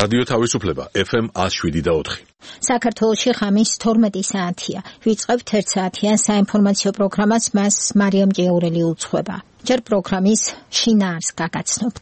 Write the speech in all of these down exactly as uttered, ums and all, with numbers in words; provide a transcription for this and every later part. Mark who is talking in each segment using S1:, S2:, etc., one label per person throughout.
S1: რადიო თავისუფლება ეფ ემ one oh seven და four.
S2: საქართველოში ღამის თორმეტი საათია. ვიწყებთ ერთ საათიან საინფორმაციო პროგრამას, მას მარიამ ჭიაურელი უძღვება. ჯერ პროგრამის შინაარს გაგაცნობთ.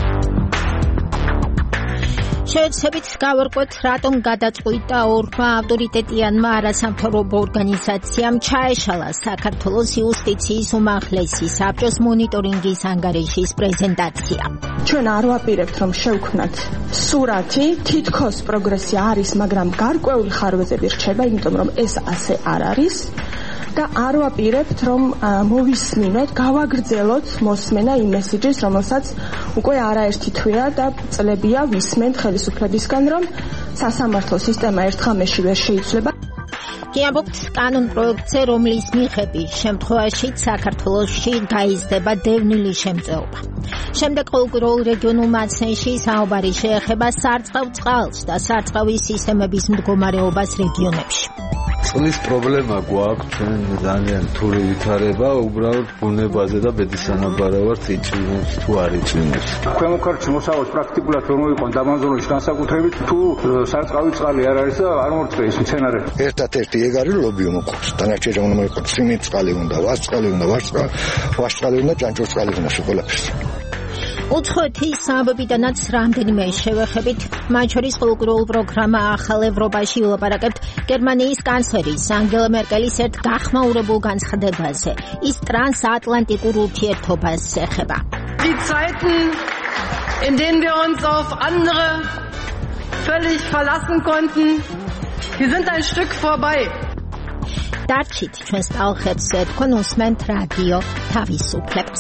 S2: შეეცებით გავარკვეთ, რატომ გადაწყვიტა ორმა ავტორიტეტიანმა არასამთავრობო ორგანიზაციამ ჩაეშალა საქართველოს იუსტიციის უმაღლესი საბჭოს მონიტორინგის ანგარიშის პრეზენტაცია.
S3: ჩვენ არ ვაპირებთ, რომ შევქმნათ სურათი, თითქოს პროგრესია არის, მაგრამ გარკვეული ხარვეზები რჩება, იმიტომ რომ ეს ასე არ არის. და არ ვაპირებთ, რომ მოვისმინოთ, გავაგრძელოთ მოსმენა იმ მესიჯის, რომელსაც უკვე არაერთი თვეა და წლებია ვისმენთ ხელისუფლებისგან, რომ სასამართლო სისტემა ერთ ღამეში ვერ შეიცვლება.
S2: გიამბობთ კანონ პროექტზე, რომლის მიღების შემთხვევაში საქართველოში გაიზრდება დევნილი შემწეობა. შემდეგ ყოველგვარულ რეგიონულ მაცნეში საუბარი შეეხება სარწყავ წყალს და სარწყავის სისტემების მდგომარეობას რეგიონებში.
S4: წყლის პრობლემა გვაქვს, ჩვენ ძალიან რთული ვითარება, უბრალოდ ბუნებაზე და ბედის სანაბარევართ იწვიმებს თუ არ იწვიმებს.
S5: ქვემო ქართლში მოსავალს პრაქტიკულად რომ მოიყონ დამანზონოვის განსაკუთრებით, თუ სარწყავი წყალი არ არის და არ მორწყვი ეს მცენარე.
S6: ერთად-ერთი ეგ არის ლობიო მოყავს. დანარჩენი უნდა მოიყოს სიმინდი წყალი უნდა, ვარსწყალი უნდა, ვარსწყალი, ვარსწყალი უნდა, ჭანჭველის წყალი უნდა ყველაფერს.
S2: უცხოეთის სამბობიდანაც რამდენიმე შევეხებით, მათ შორის ყოველგვარულ პროგრამა ახალ ევროპაში ვილაპარაკებთ გერმანიის კანცლერის ანგელა მერკელის ერთ გახმაურებულ განცხადებაზე. ის ტრანსატლანტიკურ ურთიერთობას ეხება.
S7: Die Zeiten, in denen wir uns auf andere völlig verlassen konnten, die sind ein Stück vorbei.
S2: დარჩით ჩვენს ტალღებზე, თქვენ უსმენთ რადიო თავისუფლებას.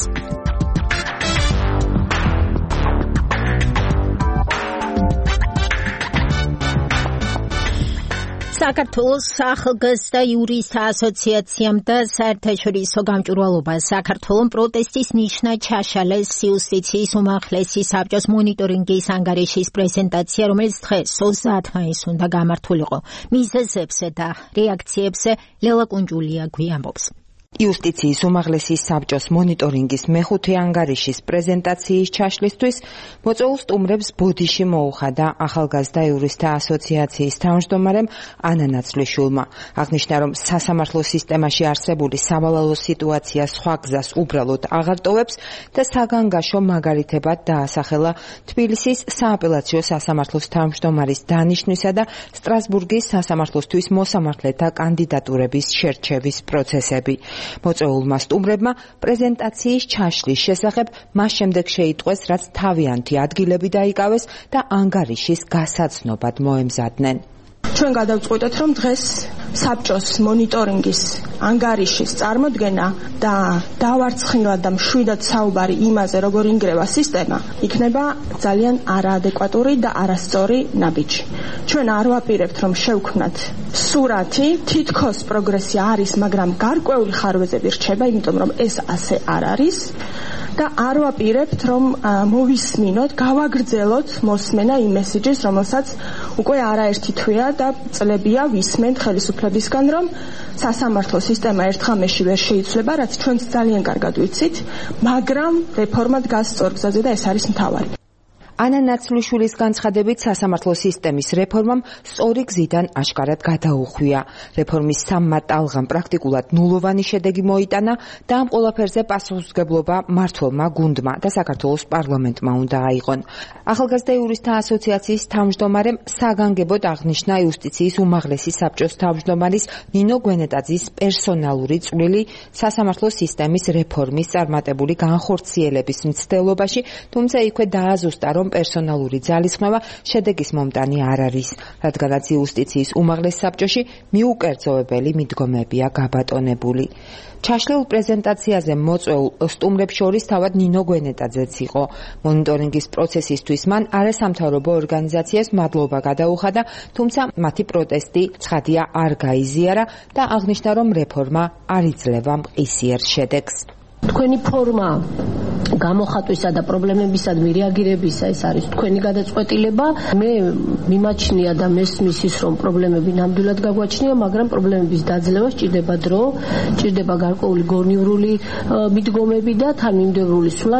S2: საქართველოს ახალგაზრდა იურისტთა ასოციაციამ და საერთაშორისო გამჭვირვალობას საქართველოს პროტესტის ნიშნად ჩაშალეს იუსტიციის უმაღლესი საბჭოს მონიტორინგის ანგარიშის პრეზენტაცია, რომელიც დღეს ოცდაათი მაისს უნდა გამართულიყო. მიზეზებზე და რეაქციებზე ლელა კუნჯულია გვიამბობს.
S8: იუსტიციის უმაღლესი საბჭოს მონიტორინგის მეხუთე ანგარიშის პრეზენტაციის ჩაშლისთვის მოწვეულ სტუმრებს ბოდიში მოუხადა ახალგაზრდა იურისტთა ასოციაციის თავმჯდომარემ ანა ნაცვლიშვილმა. აღნიშნა, რომ სასამართლო სისტემაში არსებული სავალალო სიტუაცია სხვა გზას უბრალოდ აღარ ტოვებს და საგანგაშო მაგალითებად დაასახელა თბილისის სააპელაციო სასამართლოს თავმჯდომარის დანიშვნისა და სტრასბურგის სასამართლოსთვის მოსამართლეთა კანდიდატურების შერჩევის პროცესები. მოწვეულმა სტუმრებმა პრეზენტაციის ჩაშლის შესახებ მას შემდეგ შეიტყვეს, რაც თავიანთი ადგილები დაიკავეს და ანგარიშის გასაცნობად მოემზადნენ.
S3: ჩვენ გადავწყვიტეთ, რომ დღეს საბჭოს მონიტორინგის ანგარიშის წარმოდგენა და დავარცხნილად და მშვიდად საუბარი იმაზე, როგორ ინგრევა სისტემა, იქნება ძალიან არაადეკვატური და არასწორი ნაბიჯი. ჩვენ არ ვაპირებთ, რომ შევქმნათ სურათი, თითქოს პროგრესია არის, მაგრამ გარკვეული ხარვეზები რჩება, იმიტომ რომ ეს ასე არ არის. და არ ვაპირებთ, რომ მოვისმინოთ, გავაგრძელოთ მოსმენა იმ მესიჯის, რომელსაც უკვე არაერთი თვეა და წლებია ვისმენთ ხელისუფლებისგან, რომ სასამართლო სისტემა ერთ ღამეში ვერ შეიცვლება, რაც ჩვენც ძალიან კარგად ვიცით, მაგრამ რეფორმა დგას სწორ გზაზე და ეს არის მთავარი.
S8: ანა ნაცვლიშვილის განცხადებით სასამართლო სისტემის რეფორმამ სწორი გზიდან აშკარად გადაუხვია. რეფორმის სამმა ტალღამ პრაქტიკულად ნულოვანი შედეგი მოიტანა და ამ ყველაფერზე პასუხისმგებლობა მმართველმა გუნდმა და საქართველოს პარლამენტმა უნდა აიღონ. ახალგაზრდა იურისტთა ასოციაციის თავმჯდომარემ საგანგებოდ აღნიშნა იუსტიციის უმაღლესი საბჭოს თავმჯდომარის ნინო გვენეტაძის პერსონალური წვლილი სასამართლო სისტემის რეფორმის წარმატებული განხორციელების მცდელობაში, თუმცა იქვე დააზუსტა, რომ პერსონალური ძალისხმევა შედეგის მომტანი არ არის, რადგანაც იუსტიციის უმაღლეს საბჭოში მიუკერძოებელი მიდგომებია გაბატონებული. ჩაშლილ პრეზენტაციაზე მოწვეულ სტუმრებს შორის თავად ნინო გვენეტაძეც იყო. მონიტორინგის პროცესისთვის მან არასამთავრობო ორგანიზაციებს მადლობა გადაუხადა, თუმცა მათი პროტესტი ცხადია არ გაიზიარა და აღნიშნა, რომ რეფორმა არ იძლევა მყისიერ შედეგს.
S9: თქვენი ფორმა გამოხატვისა და პრობლემებისადმი რეაგირებისა ეს არის თქვენი გადაწყვეტილება. მე მიმაჩნია და მესმის ის, რომ პრობლემები ნამდვილად გაგვაჩნია, მაგრამ პრობლემების დაძლევა სჭირდება დრო, სჭირდება გარკვეული გონივრული მიდგომები და თანმიმდევრული სულა.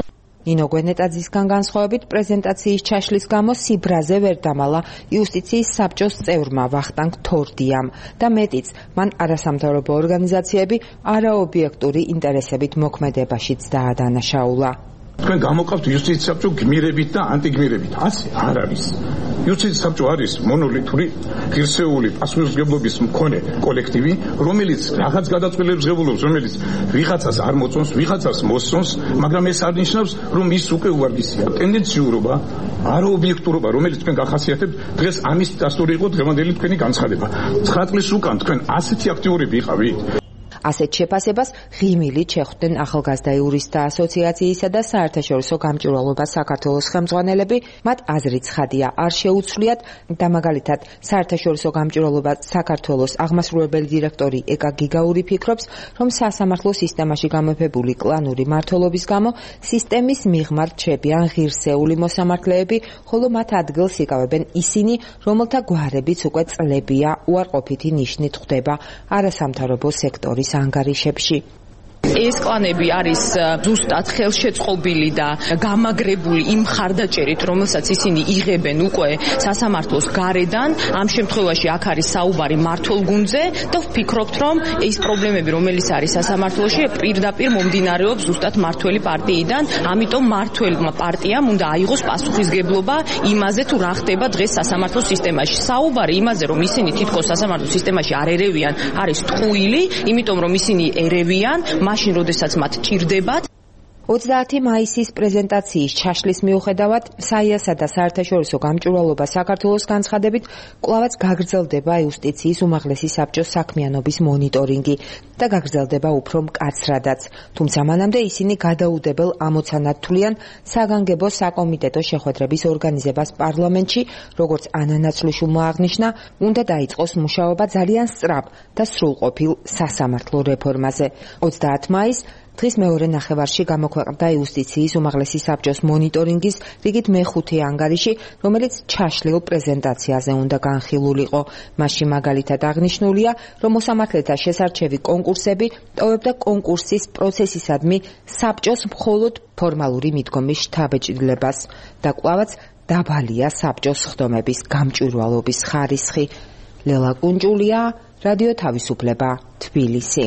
S8: ნინო გვენეტაძისგან განსხვავებით პრეზენტაციის ჩაშლის გამო სიბრაზე ვერ დამალა იუსტიციის საბჭოს წევრმა ვახტანგ თორდიამ და მეტიც, მან არასამთავრობო ორგანიზაციები არაობიექტური ინტერესებით მოქმედებაშიც დაადანაშაულა.
S10: თქვენ გამოვყავთ იუსტიციის საბჭო გმირებით და ანტიგმირებით. ასე არ არის. იუსტიციის საბჭო არის მონოლითური, ღირსეული პასუხისმგებლობის მქონე კოლექტივი, რომელიც რაღაც გადაწყვეტილებს ღებულობს, რომელიც ვიღაცას არ მოწონს, ვიღაცას მოსწონს, მაგრამ ეს არ ნიშნავს, რომ ის უკვე უვარგისია. ტენდენციურობა, არაობიექტურობა, რომელიც თქვენ გახასიათებთ, დღეს ამის დასტური იყო დღევანდელი თქვენი განცხადება. ცხრა წლის უკან თქვენ ასეთი აქტიურები იყავით.
S8: ასეთ შეფასებას ღიმილით შეხვდნენ ახალგაზრდა იურისტთა ასოციაციისა და საერთაშორისო გამჭვირვალობა საქართველოს ხელმძღვანელები, მათ აზრით ცხადია, არ შეუცვლიათ და მაგალითად საერთაშორისო გამჭვირვალობა საქართველოს აღმასრულებელი დირექტორი ეკა გიგაური ფიქრობს, რომ სასამართლო სისტემაში გამეფებული კლანური მმართველობის გამო სისტემის მიღმა რჩებიან ღირსეული მოსამართლეები, ხოლო მათ ადგილს იკავებენ ისინი, რომელთა გვარებიც უკვე წლებია უარყოფითი ნიშნით ხვდება არასამთავრობო სექტორის ანგარიშებში.
S11: ეს კლანები არის ზუსტად ხელშეწყობილი და გამაგრებული იმ ხარდაჭერით, რომელსაც ისინი იღებენ უკვე სასამართლოს გარედან. ამ შემთხვევაში აქ არის საუბარი მმართველ გუნდზე და ვფიქრობთ, რომ ეს პრობლემები, რომელიც არის სასამართლოში, პირდაპირ მომდინარეობს ზუსტად მმართველი პარტიიდან. ამიტომ მმართველმა პარტიამ უნდა აიღოს პასუხისგებლობა იმაზე, თუ რა ხდება დღეს სასამართლო სისტემაში. საუბარი იმაზე, რომ ისინი თითქოს სასამართლო სისტემაში არ ერევიან, არის ტყუილი, იმიტომ რომ ისინი ერევიან მაშინ, როდესაც მათ ჭირდებათ.
S8: ოცდაათი მაისის პრეზენტაციის ჩაშლის მიუხედავად, საიასა და საერთაშორისო გამჭვირვალობა საქართველოს განცხადებით, კვლავაც გაგრძელდება იუსტიციის უმაღლესი საბჭოს საქმიანობის მონიტორინგი და გაგრძელდება უფრო მკაცრადაც. თუმცა მანამდე ისინი გადაუდებელ ამოცანად თვლიან საგანგებო საკომიტეტო შეხვედრების ორგანიზებას პარლამენტში, როგორც ანა ნაცვლიშვილმა აღნიშნა, უნდა დაიწყოს მუშაობა ძალიან სწრაფ და სრულყოფილ სასამართლო რეფორმაზე. ოცდაათი მაისს დღის მეორე ნახევარში გამოქვეყნდა იუსტიციის უმაღლესი საბჭოს მონიტორინგის რიგით მეხუთე ანგარიში, რომელიც ჩაშლილ პრეზენტაციაზე უნდა განხილულიყო. მასში მაგალითად აღნიშნულია, რომ მოსამართლეთა შესარჩევი კონკურსები ტოვებდა კონკურსის პროცესისადმი საბჭოს მხოლოდ ფორმალური მიდგომის შთაბეჭდილებას და კვლავაც დაბალია საბჭოს სხდომების გამჭვირვალობის ხარისხი. ლელა კუნჭულია, რადიო თავისუფლება, თბილისი.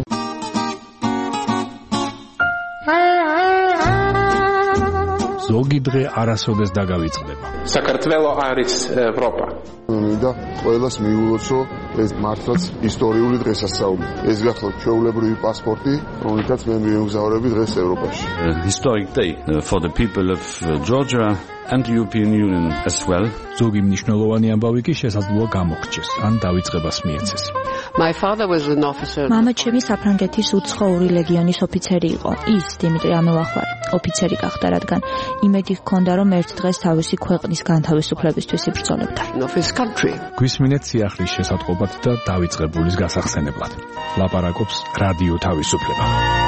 S12: ზოგი დღე არასოდეს დაგავიწყდება.
S13: საქართველო არის ევროპა.
S14: მინდა ყველას მიულოცო ეს მართლაც ისტორიული დღესასწაული. ეს გახლავთ ჩვეულებრივი პასპორტი, რომელთაც მე მივგზავრები დღეს ევროპაში.
S15: Historic day for the people of Georgia and the European Union as well.
S12: ზოგი მნიშვნელოვანი ამბავი კი შესაძლოა გამოგრჩეს, ან დავიწყებას მიეცეს.
S16: My father was an officer.
S17: მამა ჩემი საფრანგეთის უცხოური ლეგიონის ოფიცერი იყო. ის დიმიტრი ამელახვარი ოფიცერი გახდა, რადგან იმედი ჰქონდა, რომ ერთ დღეს თავისი ქვეყნის განთავისუფლებისთვის იბრძოლებდა.
S12: გვისმინეთ სიახლის შესატყობად და დავიწყებულის გასახსენებლად. ლაპარაკობს რადიო თავისუფლება.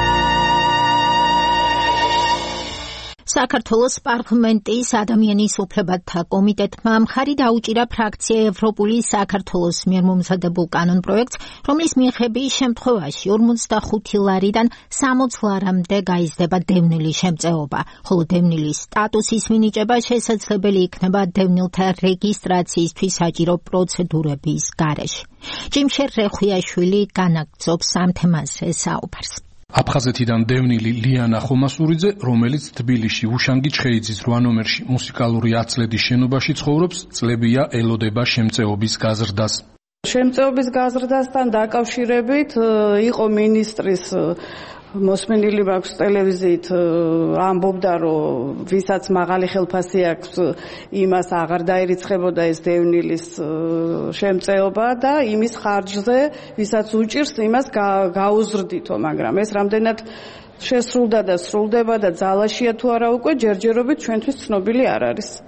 S2: საქართველოს პარლამენტის ადამიანის უფლებათა კომიტეტმა მხარი დაუჭირა ფრაქცია ევროპული საქართველოს მიერ მომზადებულ კანონპროექტს, რომლის მიხედვით შემთხვევაში ორმოცდახუთი ლარიდან სამოცი ლარამდე გაიზრდება დევნილის შემწეობა, ხოლო დევნილის სტატუსის მინიჭება შესაძლებელი იქნება დევნილთა რეგისტრაციისთვის საჭირო პროცედურების გარეშე. ჯიმშერ რეხვიაშვილი განაგრძობს ამ თემაზე საუბარს.
S12: აფხაზეთიდან დევნილი ლიანა ხომასურიძე, რომელიც თბილისში უშანგი ჩხეიძის რვა ნომერში მუსიკალური ათწლედის შენობაში ცხოვრობს, წლებია ელოდება შემწეობის გაზრდას.
S18: შემწეობის გაზრდასთან დაკავშირებით იყო მინისტრის მოსმენილი მაქვს ტელევიზიით ამბობდა, რომ ვისაც მაღალი ხელფასი აქვს, იმას აღარ დაერიცხებოდა ეს დევნილის შემწეობა და იმის ხარჯზე, ვისაც უჭირს, იმას გაუზრდითო, მაგრამ ეს რამდენად შესრულდა და სრულდება და ძალაშია თუ არა უკვე ჯერჯერობით ჩვენთვის ცნობილი არ არის.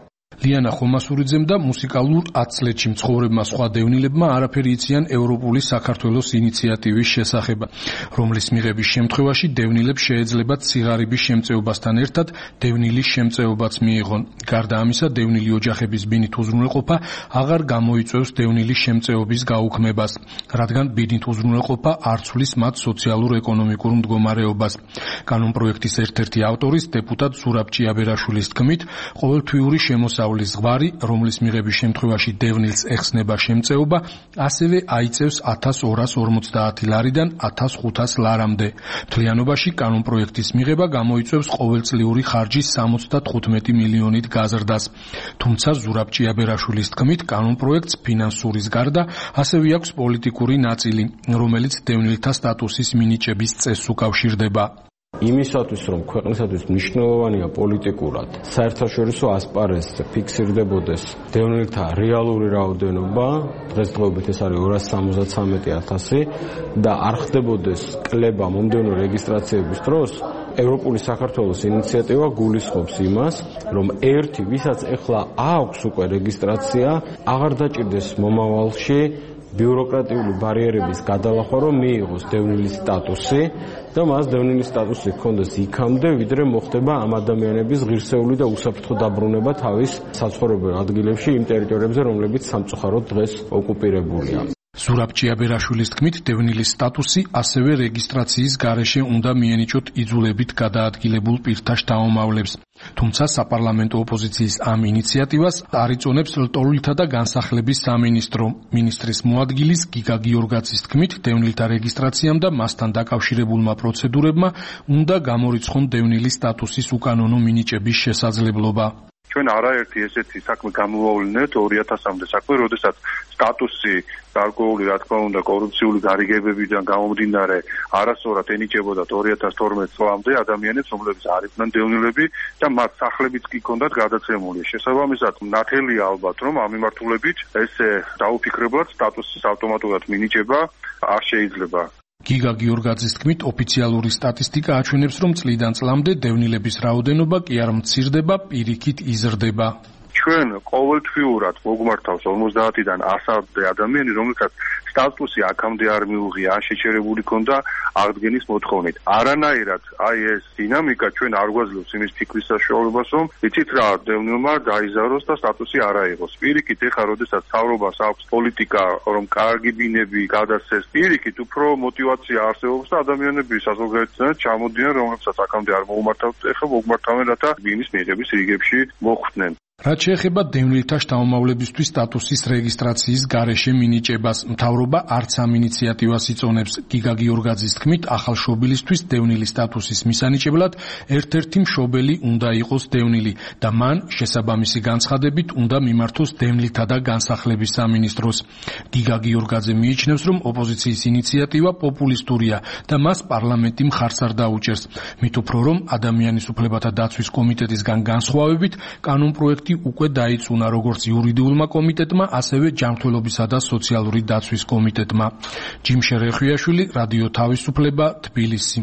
S12: ლიანა ხომასურიძემ და მუსიკალურ ათწლედში მცხოვრებმა სხვა დევნილებმა არაფერი იციან ევროპული საქართველოს ინიციატივის შესახებ, რომლის მიღების შემთხვევაში დევნილებს შეეძლებათ სიღარიბის შემწეობასთან ერთად დევნილის შემწეობაც მიიღონ. გარდა ამისა, დევნილი ოჯახების ბინით უზრუნველყოფა აღარ გამოიწვევს დევნილის შემწეობის გაუქმებას, რადგან ბინით უზრუნველყოფა არ ცვლის მათ სოციალურ-ეკონომიკურ მდგომარეობას. კანონპროექტის ერთ-ერთი ავტორის დეპუტატ ზურაბ ჭიაბერაშვილის თქმით, ყოველთვიური შემოსავლის ზღვარი, რომლის მიღების შემთხვევაში დევნილს ეხსნება შემწეობა, ასევე აიწევს ათას ორას ორმოცდაათი ლარიდან ათას ხუთას ლარამდე. მთლიანობაში კანონპროექტის მიღება გამოიწვევს ყოველწლიური ხარჯის სამოცდათხუთმეტი მილიონით გაზრდას. თუმცა ზურაბ ჭიაბერაშვილის თქმით, კანონპროექტს ფინანსურის გარდა ასევე აქვს პოლიტიკური ნაწილი, რომელიც დევნილთა სტატუსის მინიჭების წესს უკავშირდება.
S19: იმისათვის, რომ ქვეყნისათვის მნიშვნელოვანია პოლიტიკურად, საერთაშორისო ასპარეზზე ფიქსირდებოდეს დევნილთა რეალური რაოდენობა, დღესდღეობით ეს არის ორას სამოცდათვრამეტი ათასი და არ ხდებოდეს კლება მომდევნო რეგისტრაციების დროს, ევროპული საქართველოს ინიციატივა გულისხმობს იმას, რომ ერთი, ვისაც ეხლა აქვს უკვე რეგისტრაცია, აღარ დაჭირდეს მომავალში ბიუროკრატიული ბარიერების გადალახვა, რომ მიიღოს დევნილის სტატუსი და მას დევნილის სტატუსი ჰქონდეს იქამდე, ვიდრე მოხდება ამ ადამიანების ღირსეული და უსაფრთხო დაბრუნება თავის საცხოვრებელ ადგილებში იმ ტერიტორიებზე, რომლებიც სამწუხაროდ დღეს ოკუპირებულია.
S12: ზურაბ ჭიაბერაშვილის თქმით, დევნილის სტატუსი ასევე რეგისტრაციის გარეშე უნდა მიენიჭოთ იძულებით გადაადგილებულ პირთა შთამომავლებს. თუმცა საპარლამენტო ოპოზიციის ამ ინიციატივას არ იწონებს ლტოლვილთა და განსახლების სამინისტრო. მინისტრის მოადგილის გიგა გიორგაძის თქმით, დევნილთა რეგისტრაციამ და მასთან დაკავშირებულმა პროცედურებმა უნდა გამორიცხონ დევნილის სტატუსის უკანონო მინიჭების შესაძლებლობა.
S20: ჩვენ არაერთი ესეთი საქმე გამოვავლინეთ ორი ათასამდე საქმე, როდესაც სტატუსი გარკვეული, რა თქმა უნდა, კორუფციული გარიგებებიდან გამომდინარე არასწორად ენიჭებოდათ ორი ათას თორმეტ წლამდე ადამიანებს, რომლებიც არ იყვნენ დევნილები და მათ სახლებიც კი ჰქონდათ გადაცემული. შესაბამისად, ნათელია ალბათ, რომ ამ მიმართულებით ესე დაუფიქრებლად სტატუსის ავტომატურად მინიჭება არ შეიძლება.
S12: გიგა გიორგაძის თქმით, ოფიციალური სტატისტიკა აჩვენებს, რომ წლიდან წლამდე დევნილების რაოდენობა კი არ მცირდება, პირიქით იზრდება.
S20: ჩვენ ყოველთვიურად მოგმართავს ორმოცდაათიდან ასამდე ადამიანი, რომელსაც სტატუსი აქამდე არ მიუღია, ან შეჩერებული ქონდა აღდგენის მოთხოვნით. არანაირად აი ეს დინამიკა ჩვენ არ გვაძლევს იმის ფიქრის საშუალებას, რომ იცით რა, დევნილმა დაიზაროს და სტატუსი არ აიღოს. პირიქით, ეხლა როდესაც მთავრობას აქვს პოლიტიკა, რომ კარგი ბინები გადასცეს, პირიქით უფრო мотиваცია არსებობს და ადამიანები საზოგადოებრივად ჩამოდიან, რომლებსაც აქამდე არ მოუმართავთ, ეხლა მოგმართავენ, რათა ბინის მიღების რიგებში მოხვდნენ.
S12: რაც შეეხება დევნილთა შთამომავლებისთვის სტატუსის რეგისტრაციის გარეშე მინიჭებას, მთავრობა არც ამ ინიციატივას იწონებს. გიგა გიორგაძის თქმით, ახალ შობილისთვის დევნილის სტატუსის მისანიჭებლად ერთ-ერთი მშობელი უნდა იყოს დევნილი და მან შესაბამისი განცხადებით უნდა მიმართოს დევნილთა და განსახლების სამინისტროს. გიგა გიორგაძე მიიჩნევს, რომ ოპოზიციის ინიციატივა პოპულისტურია და მას პარლამენტი მხარს არ დაუჭერს. მით უფრო რომ ადამიანის უფლებათა დაცვის კომიტეტისგან განსხვავებით, კანონპროექტი უკვე დაიწუნა როგორც იურიდიულმა კომიტეტმა, ასევე ჯანმრთელობისა და სოციალური დაცვის კომიტეტმა. ჯიმშე რეხვიაშვილი, რადიო თავისუფლება, თბილისი.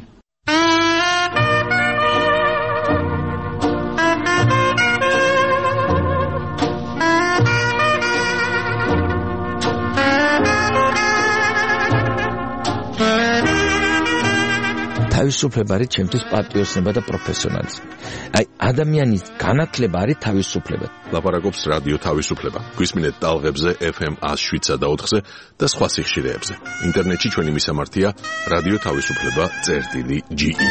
S21: თავისუფლება არის ჩემთვის პატრიოტიზმი და პროფესიონალიზმი. აი ადამიანის განათლება არის თავისუფლება.
S1: ლაპარაკობს რადიო თავისუფლება. გვისმინეთ ტალღებზე ეფ ემ ათს შვიდსა და ოთხზე და სხვა სიხშირეებზე. ინტერნეტში ჩვენი მისამართია რადიო თავისუფლება წერტილი ჯი ი.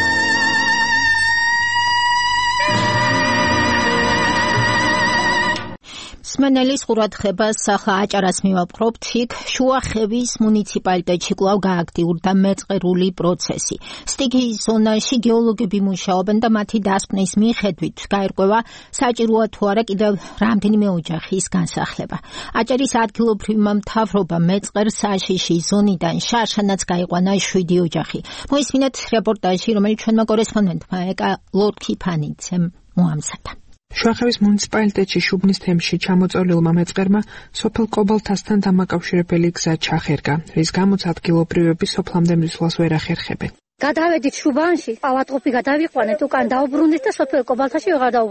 S2: სმენელის ყურადღებას ახლა აჭარას მივაპყრობთ. იქ შუახევის მუნიციპალიტეტში კვლავ გააქტიურდა მეწყერული პროცესი. სტიქიის ზონაში გეოლოგები მუშაობენ და მათი დასკვნის მიხედვით გაირკვევა საჭიროა თუ არა კიდევ რამდენიმე ოჯახის განსახლება. აჭარის ადგილობრივმა მთავრობამ მეწყერ საშიში ზონიდან შარშანაც გაიყვანა შვიდი ოჯახი. მოისმინეთ რეპორტაჟი, რომელიც ჩვენმა კორესპონდენტმა ეკა ლორქიფანიძემ მოამზადა.
S22: შუახევის მუნიციპალიტეტში შუბნის თემში ჩამოწოლილმა მეწყერმა სოფელ კობალთასთან დამაკავშირებელი გზა ჩახერგა, რის გამოც ადგილობრივები სოფლამდე მისვლას ვერ ახერხებენ.
S23: გადავედით შუბანში, ავატყოფი გადავიყვანეთ, უკან დაუბრუნდით და სოფელ კობალთაში ვეღარ დაუბრუნდით.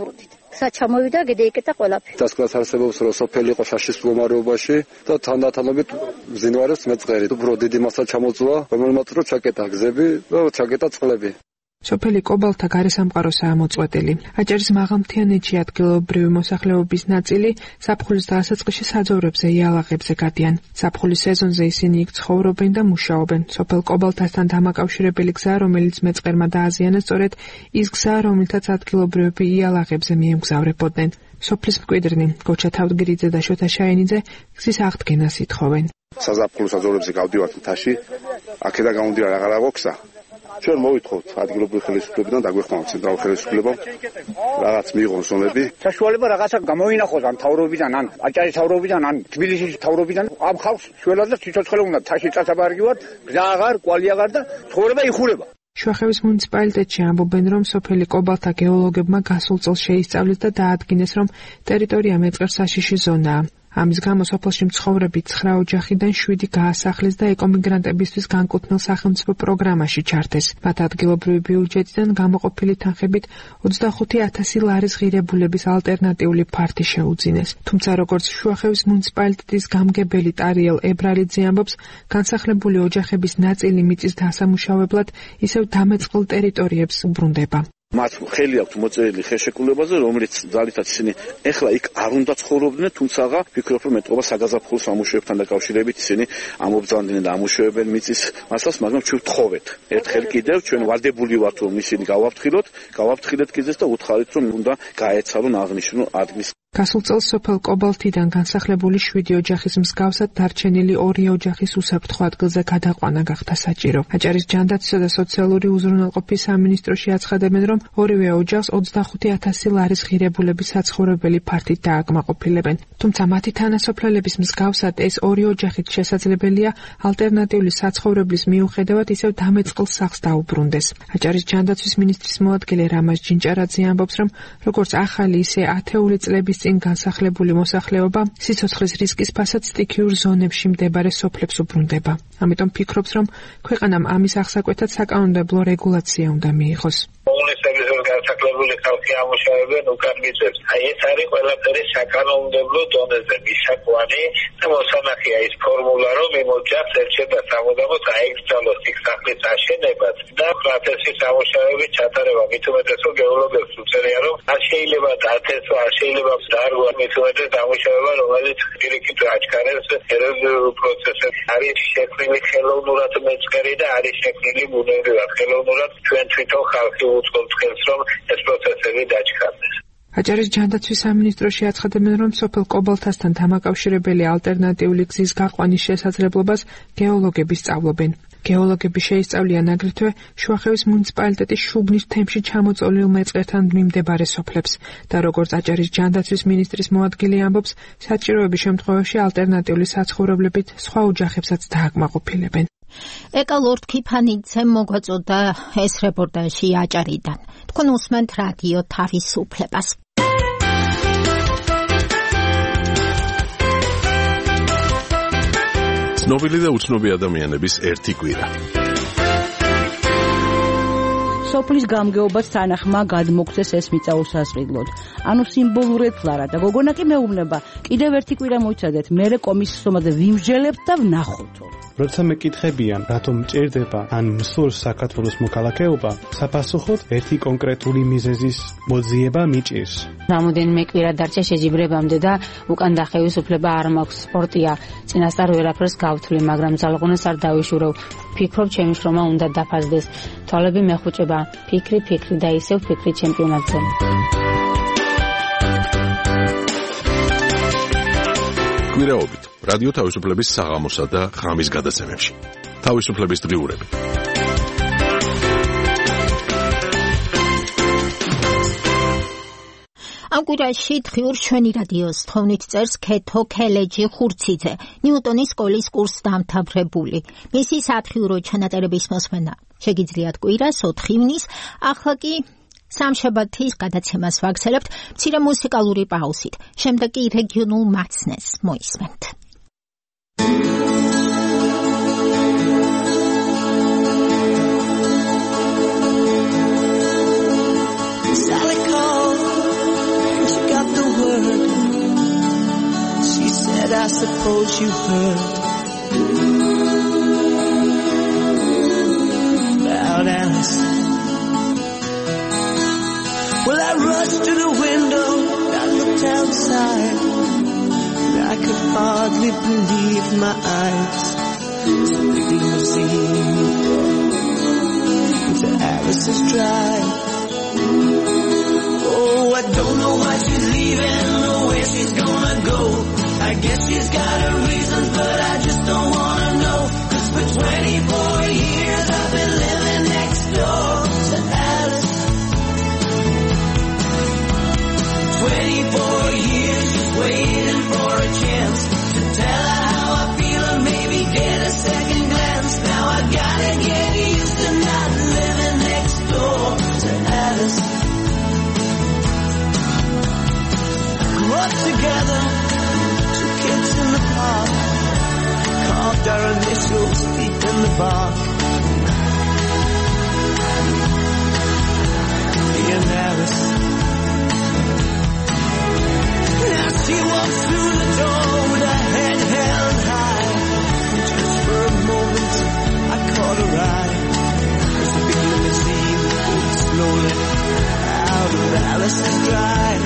S4: საჩამოვიდა გეიკეტა ყველაფერი.
S5: დასკვნას არსებობს რომ სოფელი იყო ფაშის მდგომარეობაში და თანდათანობით მძინვარებს მეწყერი. უფრო დიდი მასა ჩამოწვა, რომელმაც რო ჩაკეტა გზები და ჩაკეტა წყლები.
S22: სოფელი კობალთა გარესამყაროსაა მოწყვეტილი. აჭარის მაღალმთიანეთში ადგილობრივი მოსახლეობის ნაწილი ზაფხულის დასაწყისში საძოვრებზე იალაღებზე გადიან. ზაფხულის სეზონზე ისინი იქ ცხოვრობენ და მუშაობენ. სოფელ კობალთასთან დამაკავშირებელი გზა, რომელიც მეწყერმა დააზიანა, სწორედ ის გზა, რომელთაც ადგილობრივები იალაღებზე მიემგზავრებოდნენ. სოფლის მკვიდრნი გოჩა თავდგირიძე და შოთა შაინიძე გზის აღდგენას ითხოვენ.
S23: საზაფხულო საძოვრებზე გავდივართ მთაში, აქედან გამომდინარე აღარ აღვქსა. ჩვენ მოვითხოვთ ადგილობრივი ხელისუფლებიდან დაგვეხმაროთ ცენტრალურ ხელისუფლებამ რაღაც მიიღონ ზონები.
S24: საშუალება რაღაცა გამოინახოს ან მთავრობიდან, ან აჭარის მთავრობიდან, ან თბილისის მთავრობიდან. ამ ხალხს შველად და სიცოცხლე უნდა თაში წასაბარგი ვარ, გზა აღარ, კვალი აღარ და ცხოვრება იხურება.
S22: შუახევის მუნიციპალიტეტში ამბობენ, რომ სოფელი კობალთა გეოლოგებმა გასულ წელს შეისწავლეს და დაადგინეს, რომ ტერიტორია მეწყერ საშიში ზონაა. ამის გამო სოფელში მცხოვრები ცხრა ოჯახიდან შვიდი გაასახლეს და ეკომიგრანტებისთვის განკუთვნილ სახელმწიფო პროგრამაში ჩართეს. მათ ადგილობრივი ბიუჯეტიდან გამოყოფილი თანხებით ოცდახუთი ათასი ლარის ღირებულების ალტერნატიული ფართი შეუძინეს. თუმცა როგორც შუახევის მუნიციპალიტეტის გამგებელი ტარიელ ებრალიძე ამბობს, განსახლებული ოჯახების ნაწილი მიწის დასამუშავებლად ისევ დამეწყილ ტერიტორიებს უბრუნდება.
S24: მათ ხელი აქვთ მოწერილი ხელშეკრულებაზე, რომელიც ძალითაც ისინი ეხლა იქ არ უნდა ცხოვრობდნენ, თუმცა ვფიქრობ, რომ მეტყობა საგაზაფხულო სამუშაოებთან დაკავშირებით ისინი ამობრძანდნენ და ამუშავებენ მიწის მასალას, მაგრამ ჩვენ ვთხოვეთ. ერთხელ კიდევ ჩვენ ვალდებული ვართ, რომ ისინი გავაფრთხილოთ, გავაფრთხილეთ კიდეც და უთხარით, რომ უნდა გაეცალონ აღნიშნულ ადგილს.
S22: გასულ წელს სოფელ კობალთიდან განსახლებული შვიდი ოჯახის მსგავსად დარჩენილი ორი ოჯახის უსაფრთხო ადგილზე გადაყვანა გახდა საჭირო. აჭარის ჯანდაცვისა და სოციალური უზრუნველყოფის სამინისტროში აცხადებენ, რომ ორივე ოჯახს ოცდახუთი ათასი ლარის ღირებულების საცხოვრებელი ფართით დააკმაყოფილებენ. თუმცა მათი თანასოფლელების მსგავსად ეს ორი ოჯახით შესაძლებელია ალტერნატიული საცხოვრებლის მიუხედავად ისევ დამეწყილ სახლს დაუბრუნდეს. აჭარის ჯანდაცვის მინისტრის მოადგილე რამაზ ჯინჭარაძე ამბობს, რომ როგორც ახალი, ისე ათეული წლების წინ განსახლებული მოსახლეობა სიცოცხლის რისკის ფასად სტიქიურ ზონებში მდებარე სოფლებს უბრუნდება. ამიტომ ფიქრობს, რომ ქვეყანამ ამის აღსაკვეთად საკანონმდებლო რეგულაცია უნდა მიიღოს.
S25: უმრავლესობის განსახლებული ხალხი ამუშავებენ უკან მიწებს. აი ეს არის ყველაფერი საკანონმდებლო დონეზე მისაკვანი და მოსანახია ის ფორმულა, რომ იმ ოჯახს ერჩება სამუდამოდ აეკრძალოს იქ სახლის აშენებას და პროცესის ამუშავების ჩატარება. მით უმეტეს რომ გეოლოგებს უწევია, რომ არ შეიძლება დათესვა, არ შეიძლება დარგვა, მით უმეტეს დამუშავება, რომელიც პირიქით აჩქარებს ეროზიულ პროცესებს. არის შექმნილი ხელოვნურად მეწყერი და არის შექმნილი ბუნებრივად ხელოვნურად. ჩვენ თვითონ ხალხი უწყობთ ხელს, რომ ეს პროცესები დაჩქარდეს.
S22: აჭარის ჯანდაცვის სამინისტროში აცხადებენ, რომ სოფელ კობალთასთან დამაკავშირებელი ალტერნატიული გზის გაყვანის შესაძლებლობას გეოლოგები სწავლობენ. გეოლოგები შეისწავლიან აგრეთვე შუახევის მუნიციპალიტეტის შუბნის თემში ჩამოწოლილ მეწყერთან მიმდებარე სოფლებს და როგორც აჭარის ჯანდაცვის მინისტრის მოადგილე ამბობს, საჭიროების შემთხვევაში ალტერნატიული საცხოვრებლებით სხვა ოჯახებსაც დააკმაყოფილებენ.
S2: ეკა ლორდ ქიფანიძემ მოგვაწოდა ეს რეპორტაჟი აჭარიდან. თქვენ უსმენთ რადიო თავისუფლებას.
S1: ცნობილი და უცნობი ადამიანების ერთი კვირა.
S26: სოფლის გამგეობას თანახმა გადმოგცეს ეს მიწა უსასყიდლოდ. ანუ სიმბოლურად ფლარა და გოგონა კი მეუბნება, კიდევ ერთი კვირა მოიცადეთ, მერე კომისიის ომაზე ვიმსჯელებთ და ვნახოთო.
S27: როცა მეკითხებიან, რატომ ჭირდება ან მსურს საქართველოს მოქალაქეობა, საპასუხოდ ერთი კონკრეტული მიზეზის მოძიება მიჭირს.
S28: რამოდენიმე კვირა დარჩა შეჯიბრებამდე და უკან დახევის უფლება არ მაქვს. სპორტია, წინასწარ ვერაფერს გავთვლი, მაგრამ ძალღონას არ დავიშურევ. ფიქრობ, ჩემი შრომა უნდა დაფასდეს. თვალები მეხუჭება, ფიქრი, ფიქრი და ისევ ფიქრი ჩემპიონატზე.
S1: კვირაობით რადიო თავისუფლების საღამოსა და ღამის გადაცემებში. თავისუფლების დღიურები.
S2: ამ კვირაში დღიურ ჩვენი რადიოს თხოვნით წერს ქეთო ქელეჯი ხურციძე, ნიუტონის სკოლის კურსს დამთავრებული. მისი სათხიურო ჩანაწერების მოსმენა შეგიძლიათ კვირას ოთხ ივნის, ახლა კი სამშაბათის გადაცემას ვაგრძელებთ მცირე მუსიკალური პაუზით. შემდეგ კი რეგიონულ მაცნეს მოისმენთ.
S3: suppose you heard about Alice. Well, I rushed to the window, I looked outside, and I could hardly believe my eyes. It's a big limousine into Alice's drive. Oh, I don't know why she's leaving or where she's gonna go. I guess she's got her reasons, but I just don't wanna know. 'Cause for twenty-four years I've been living next door to Alice. twenty-four years just waiting for a chance to tell her how I feel and maybe get a second glance. Now I gotta get used to not living next door to Alice. Grew up together, two kids in the park, carved our initials deep in the bark. Me and Alice. Now she walks through the door with her head held high, and just for a moment I caught her eye as the big limousine pulled slowly out of Alice's drive.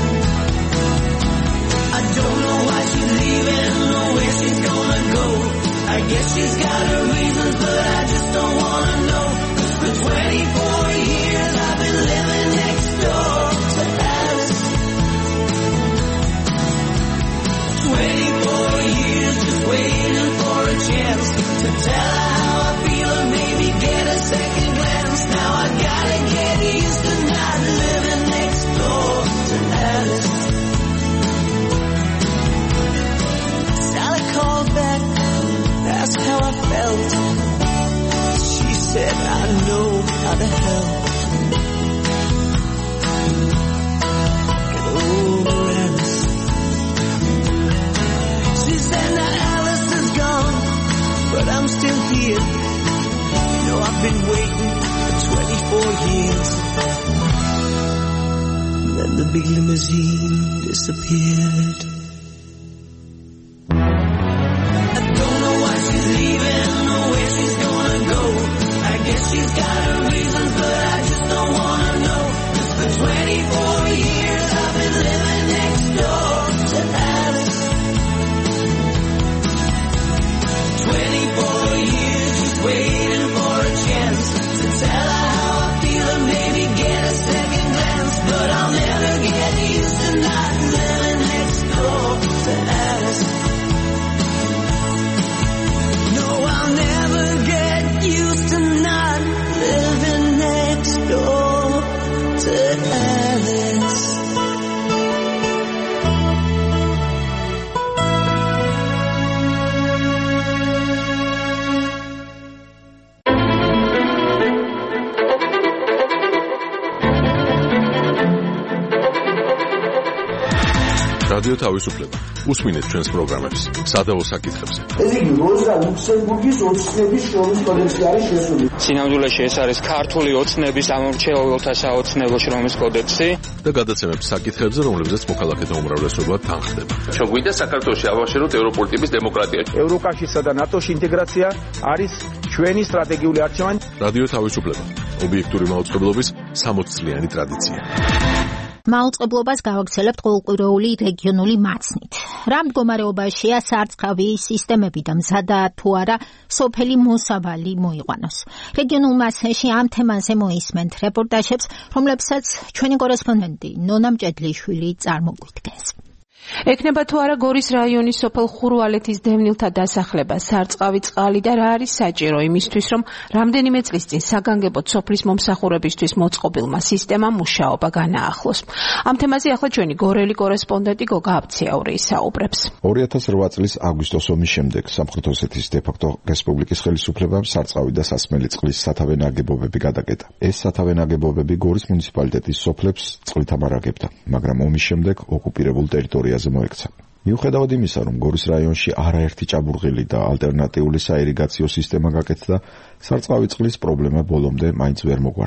S3: I don't know why she's leaving or where she's gonna go. I guess she's got her reasons, but I just don't wanna know. 'Cause for twenty-four years I've been living next door to Alice. twenty-four years just waiting for a chance to tell her how I feel and maybe get a second glance. Now I gotta get used to not living next door to Alice. Sally called back, asked how I felt. She said I know how to help. Get over Alice. She said now Alice is gone, but I'm still here. You know I've been waiting for twenty-four years. And then the big limousine disappeared. I don't know why she's leaving or where she's gonna go. I guess she's got her reasons, but I just don't wanna know. 'Cause for twenty-four years I've been living next door to Alice. twenty-four years just waiting for a chance to tell her how I feel and maybe get a second glance. But I'll never get used to not living next door to Alice. No, I'll never get used to not living next door to Alice.
S1: რადიო თავისუფლება. უსმინეთ ჩვენს პროგრამებს სადაო საკითხებზე.
S6: ეს იგი როზა ლუქსემბურგის ოცნების შრომის კოდექსი არის შესული.
S7: სინამდვილეში ეს არის ქართული ოცნების ამორჩეულთა საოცნებო შრომის კოდექსი
S1: და გადაცემებს საკითხებზე, რომლებზეც მოქალაქეთა უმრავლესობა თანხდება.
S8: ჩვენ გვინდა საქართველოში ავაშენოთ ევროპული ტიპის დემოკრატია.
S9: ევროკავშირსა და ნატოს ინტეგრაცია არის ჩვენი სტრატეგიული არჩევანი.
S1: რადიო თავისუფლება. ობიექტური მაუწყებლობის სამოც წლიანი ტრადიცია.
S2: მაუწყებლობას გავაგრძელებთ ყოველკვირეული რეგიონული მაცნით. რა მდგომარეობაშია სარწყავი სისტემები და მზადაა თუ არა სოფელი მოსავალი მოიყვანოს. რეგიონულ მაცნებში ამ თემაზე მოისმენთ რეპორტაჟებს, რომლებსაც ჩვენი კორესპონდენტი ნონა მჭედლიშვილი წარმოგვიდგენს.
S22: ექნება თუ არა გორის რაიონის სოფელ ხურვალეთის დევნილთა დასახლება, სარწყავი წყალი და რა არის საჭირო იმისთვის, რომ რამდენიმე წლის წინ საგანგებოდ სოფლის მომსახურებისთვის მოწყობილმა სისტემამ მუშაობა განაახლოს. ამ თემაზე ახლა ჩვენი გორელი კორესპონდენტი გოგა აბციაური ისაუბრებს.
S10: ორი ათას რვა წლის აგვისტოს ომის შემდეგ სამხრეთ ოსეთის დე-ფაქტო რესპუბლიკის ხელისუფლებამ სარწყავი და სასმელი წყლის სათავე ნაგებობები გადაკეტა. ეს სათავე ნაგებობები გორის მუნიციპალიტეტის სოფლებს წყლით ამარაგებდა, მაგრამ ომის შემდეგ ოკუპირებულ ტერიტორიაზე მოექცა. მიუხედავად იმისა, რომ გორის რაიონში არაერთი ჭაბურღილი და ალტერნატიული საირიგაციო სისტემა გაკეთდა, სარწყავი წყლის პრობლემა ბოლომდე მაინც ვერ მოგვარდა.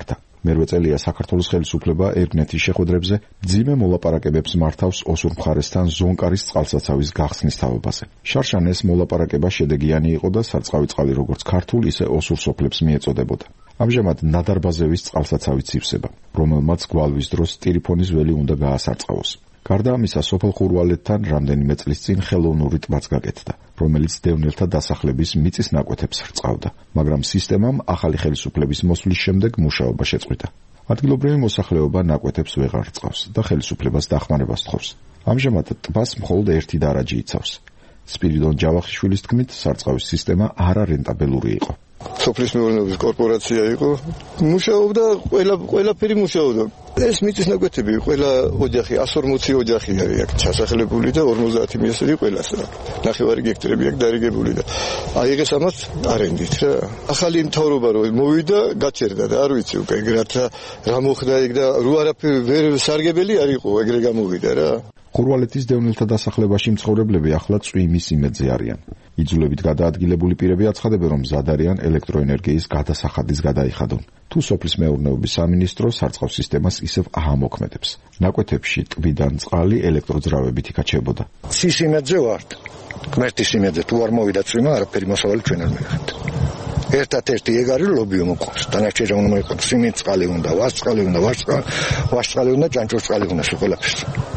S10: მერვე წელია საქართველოს ხელისუფლება ერგნეთის შეხვედრებზე ძიმე მოლაპარაკებებს მართავს ოსურ მხარესთან ზონკარის წყალსაცავის გახსნის თავობაზე. შარშან ეს მოლაპარაკება შედეგიანი იყო და სარწყავი წყალი როგორც ქართულ, ისე ოსურ სოფლებს მიეწოდებოდა. ამჟამად ნადარბაზევის წყალსაცავი ცივსება, რომელმაც გვალვის დროს ტირიფონის ველი უნდა გაასარწყავოს. გარდა ამისა, სოფელ ხურვალეთთან რამდენიმე წლის წინ ხელოვნური ტბაც გაკეთდა, რომელიც დევნილთა დასახლების მიწის ნაკვეთებს რწყავდა, მაგრამ სისტემამ ახალი ხელისუფლების მოსვლის შემდეგ მუშაობა შეწყვიტა. ადგილობრივი მოსახლეობა ნაკვეთებს ვეღარ რწყავს და ხელისუფლებას დახმარებას თხოვს. ამჟამად ტბას მხოლოდ ერთი დარაჯი იცავს. სპირიდონ ჯავახიშვილის თქმით, სარწყავის სისტემა არარენტაბელური იყო.
S11: სოფლის მეურნეობის კორპორაცია იყო, მუშაობდა, ყველა ყველაფერი მუშაობდა. ეს მიწის ნაკვეთები, ყველა ოჯახი, εκατს ორმოცი ოჯახი არის აქ ჩასახლებული და ორმოცდაათი მიესწრები ყველასა. ნახევარი გექტრები აქ დარიგებული და აიღეს ამას არენდით რა. ახალი მთავრობა რო მოვიდა, გაჩერდა და არ ვიცი უკვე რათა რა მოხდა იქ და რო არაფერი ვერ სარგებელი არ იყო, ეგრე გამოვიდა რა.
S10: ხურვალეთის დევნილთა დასახლებაში მცხოვრებლები ახლა წვიმის იმედზე არიან. იძულებით გადაადგილებული პირები აცხადებენ, რომ მზად არიან ელექტროენერგიის გადასახადის გადაიხადონ. თუ სოფლის მეურნეობის სამინისტრო სარწყავ სისტემას ისევ აამოქმედებს. ნაკვეთებში ტბიდან წყალი ელექტროძრავებით იკაჩებოდა.
S11: ცის იმედზე ვართ. ღმერთის იმედზე თუ არ მოვიდა წვიმა, არაფერი მოსავალი ჩვენ არ მივიღებთ. ერთად-ერთი ეგ არის ლობიო მოყავს. დანარჩენი უნდა მოიყოს სიმინტ წყალი უნდა, ვას წყალი უნდა, ვას წყალი, ვას წყალი უნდა, ჭანჭოს წყალი უნდა ყველაფერს.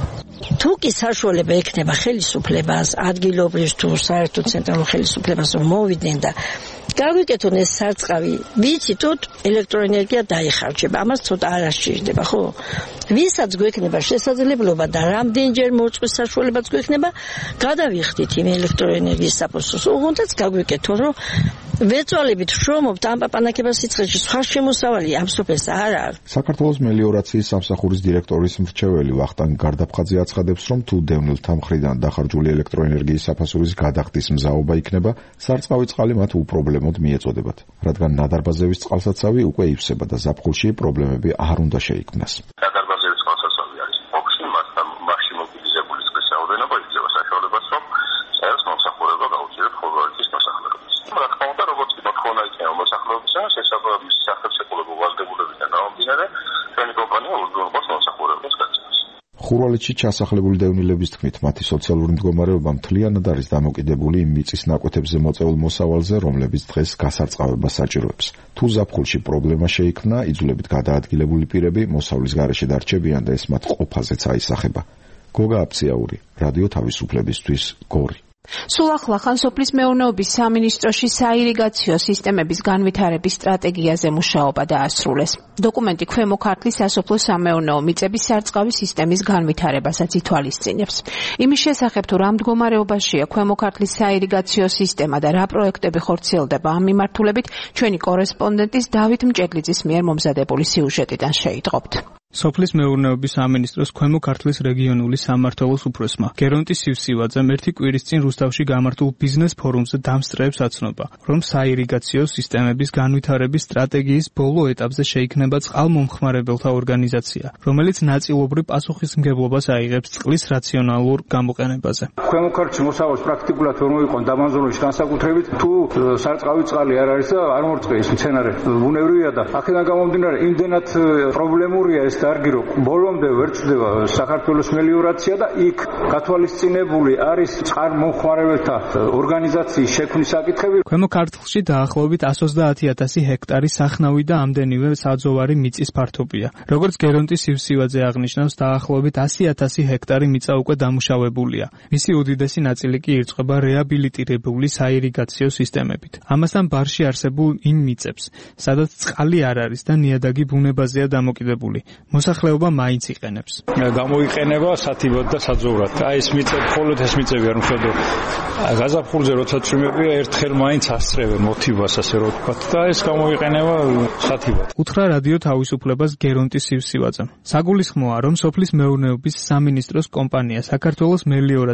S13: თუ კი საშუალება ექნება ხელისუფლებას, ადგილობრივ თუ საერთო ცენტრალურ ხელისუფლებას რომ მოვიდნენ და გავიკეთონ ეს სარწყავი, ვიცით, ელექტროენერგია დაიხარჯება, ამას ცოტა არ ასჭირდება, ხო? ვისაც გვექნება შესაძლებლობა და რამდენჯერ მოწყვის საშუალებაც გვექნება, გადავიხდით იმ ელექტროენერგიის საფოსტოს. უღონდაც გაგვიკეთონ, რომ ვეწვალებით შრომობთ ამ პაპანაკებას სიცხეში, სხვა შემოსავალი ამ სოფელს არ არის.
S10: საქართველოს მელიორაციის სამსახურის დირექტორის მრჩეველი ვახტანგ გარდაფხაძე აცხადებს, რომ თუ დევნილთა მხრიდან დახარჯული ელექტროენერგიის საფასურის გადახდის მზაობა იქნება, სარწყავი წყალი მათ უპრობლემოდ მიეწოდებათ, რადგან ნადარბაზევის წყალსაცავი უკვე ივსება და ზაფხულში პრობლემები არ უნდა შეიქმნას.
S8: ნადარბაზევის წყალსაცავი არის ფოქსი, მასთან მასში მობილიზებული წყლის რაოდენობა იძლევა საშუალებას, რომ საერთო მომსახურება გაუწიოთ ხურვალეთის მოსახლეობას. რა თქმა უნდა, როგორც კი მოთხოვნა იქნება მოსახლეობისგან, შესაბამისი სახელმწიფო ვალდებულებიდან გამომდინარე, ჩვენი კომპანია უზრუნველყოფს მომსახურებას გაწევას.
S10: ხურვალეთში ჩასახლებული დევნილების თქმით, მათი სოციალური მდგომარეობა მთლიანად არის დამოკიდებული იმ მიწის ნაკვეთებზე მოწეულ მოსავალზე, რომლებიც დღეს გასარწყავებას საჭიროებს. თუ ზაფხულში პრობლემა შეიქმნა, იძულებით გადაადგილებული პირები მოსავლის გარეშე დარჩებიან და ეს მათ ყოფაზეც აისახება. გოგა აფციაური, რადიო თავისუფლებისთვის, გორი.
S22: სულ ახლა ხანსოფლის მეურნეობის სამინისტროში საირიგაციო სისტემების განვითარების სტრატეგიაზე მუშაობა დაასრულეს. დოკუმენტი ქვემო ქართლის სასოფლო სამეურნეო მიწების სარწყავი სისტემის განვითარებასაც ითვალისწინებს. იმის შესახებ, თუ რა მდგომარეობაშია ქვემო ქართლის საირიგაციო სისტემა და რა პროექტები ხორციელდება ამ მიმართულებით, ჩვენი კორესპონდენტის დავით მჭედლიძის მიერ მომზადებული სიუჟეტიდან შეიტყობთ.
S14: სოფლის მეურნეობის სამინისტროს ქვემო ქართლის რეგიონული სამმართველოს უფროსმა გერონტი სივსივაძემ ერთი კვირის წინ რუსთავში გამართულ ბიზნეს ფორუმზე დამსწრეებს აცნობა, რომ საირიგაციო სისტემების განვითარების სტრატეგიის ბოლო ეტაპზე შეიქმნება წყალმომხმარებელთა ორგანიზაცია, რომელიც ნაწილობრივ პასუხისმგებლობას აიღებს წყლის რაციონალურ გამოყენებაზე.
S9: ქვემო ქართლში მოსავალს პრაქტიკულად ვერ მოიყვან დამანზონოში განსაკუთრებით, თუ სარწყავი წყალი არ არის და არ მორწყვის მცენარე ბუნებრივია და აქედან გამომდინარე იმდენად პრობლემურია ეს დარგი, რომ ბოლომდე ვერ ჩნდება საქართველოს მელიორაცია და იქ გათვალისწინებული არის წყალმომხმარებელთა ორგანიზაციის შექმნის საკითხები.
S14: ქვემო ქართლში დაახლოებით εκατს ოცდაათი ათასი ჰექტარი სახნავი და ამდენივე საძოვარი მიწის ფართობია. როგორც გერონტი სივსივაძე აღნიშნავს, დაახლოებით ასი ათასი ჰექტარი მიწა უკვე დამუშავებულია. მისი უდიდესი ნაწილი კი ირწყვება რეაბილიტირებული საირიგაციო სისტემებით. ამასთან ბარში არსებულ იმ მიწებს, სადაც წყალი არ არის და ნიადაგი ბუნებაზეა დამოკიდებული. მოსახლეობა მაინც იყენებს.
S9: გამოიყენება სათიბად და საძოვრად. აი ეს მიწები, მხოლოდ ეს მიწები არ მხედო. გაზაფხულზე როცა წვიმებია, ერთხელ მაინც ასწრებენ მოთიბას, ასე რომ ვთქვათ, და ეს გამოიყენება სათიბად.
S14: უთხრა რადიო თავისუფლებას გერონტი სივსივაძემ. საგულისხმოა, რომ სოფლის მეურნეობის სამინისტროს კომპანია საქართველოს მელიორაცია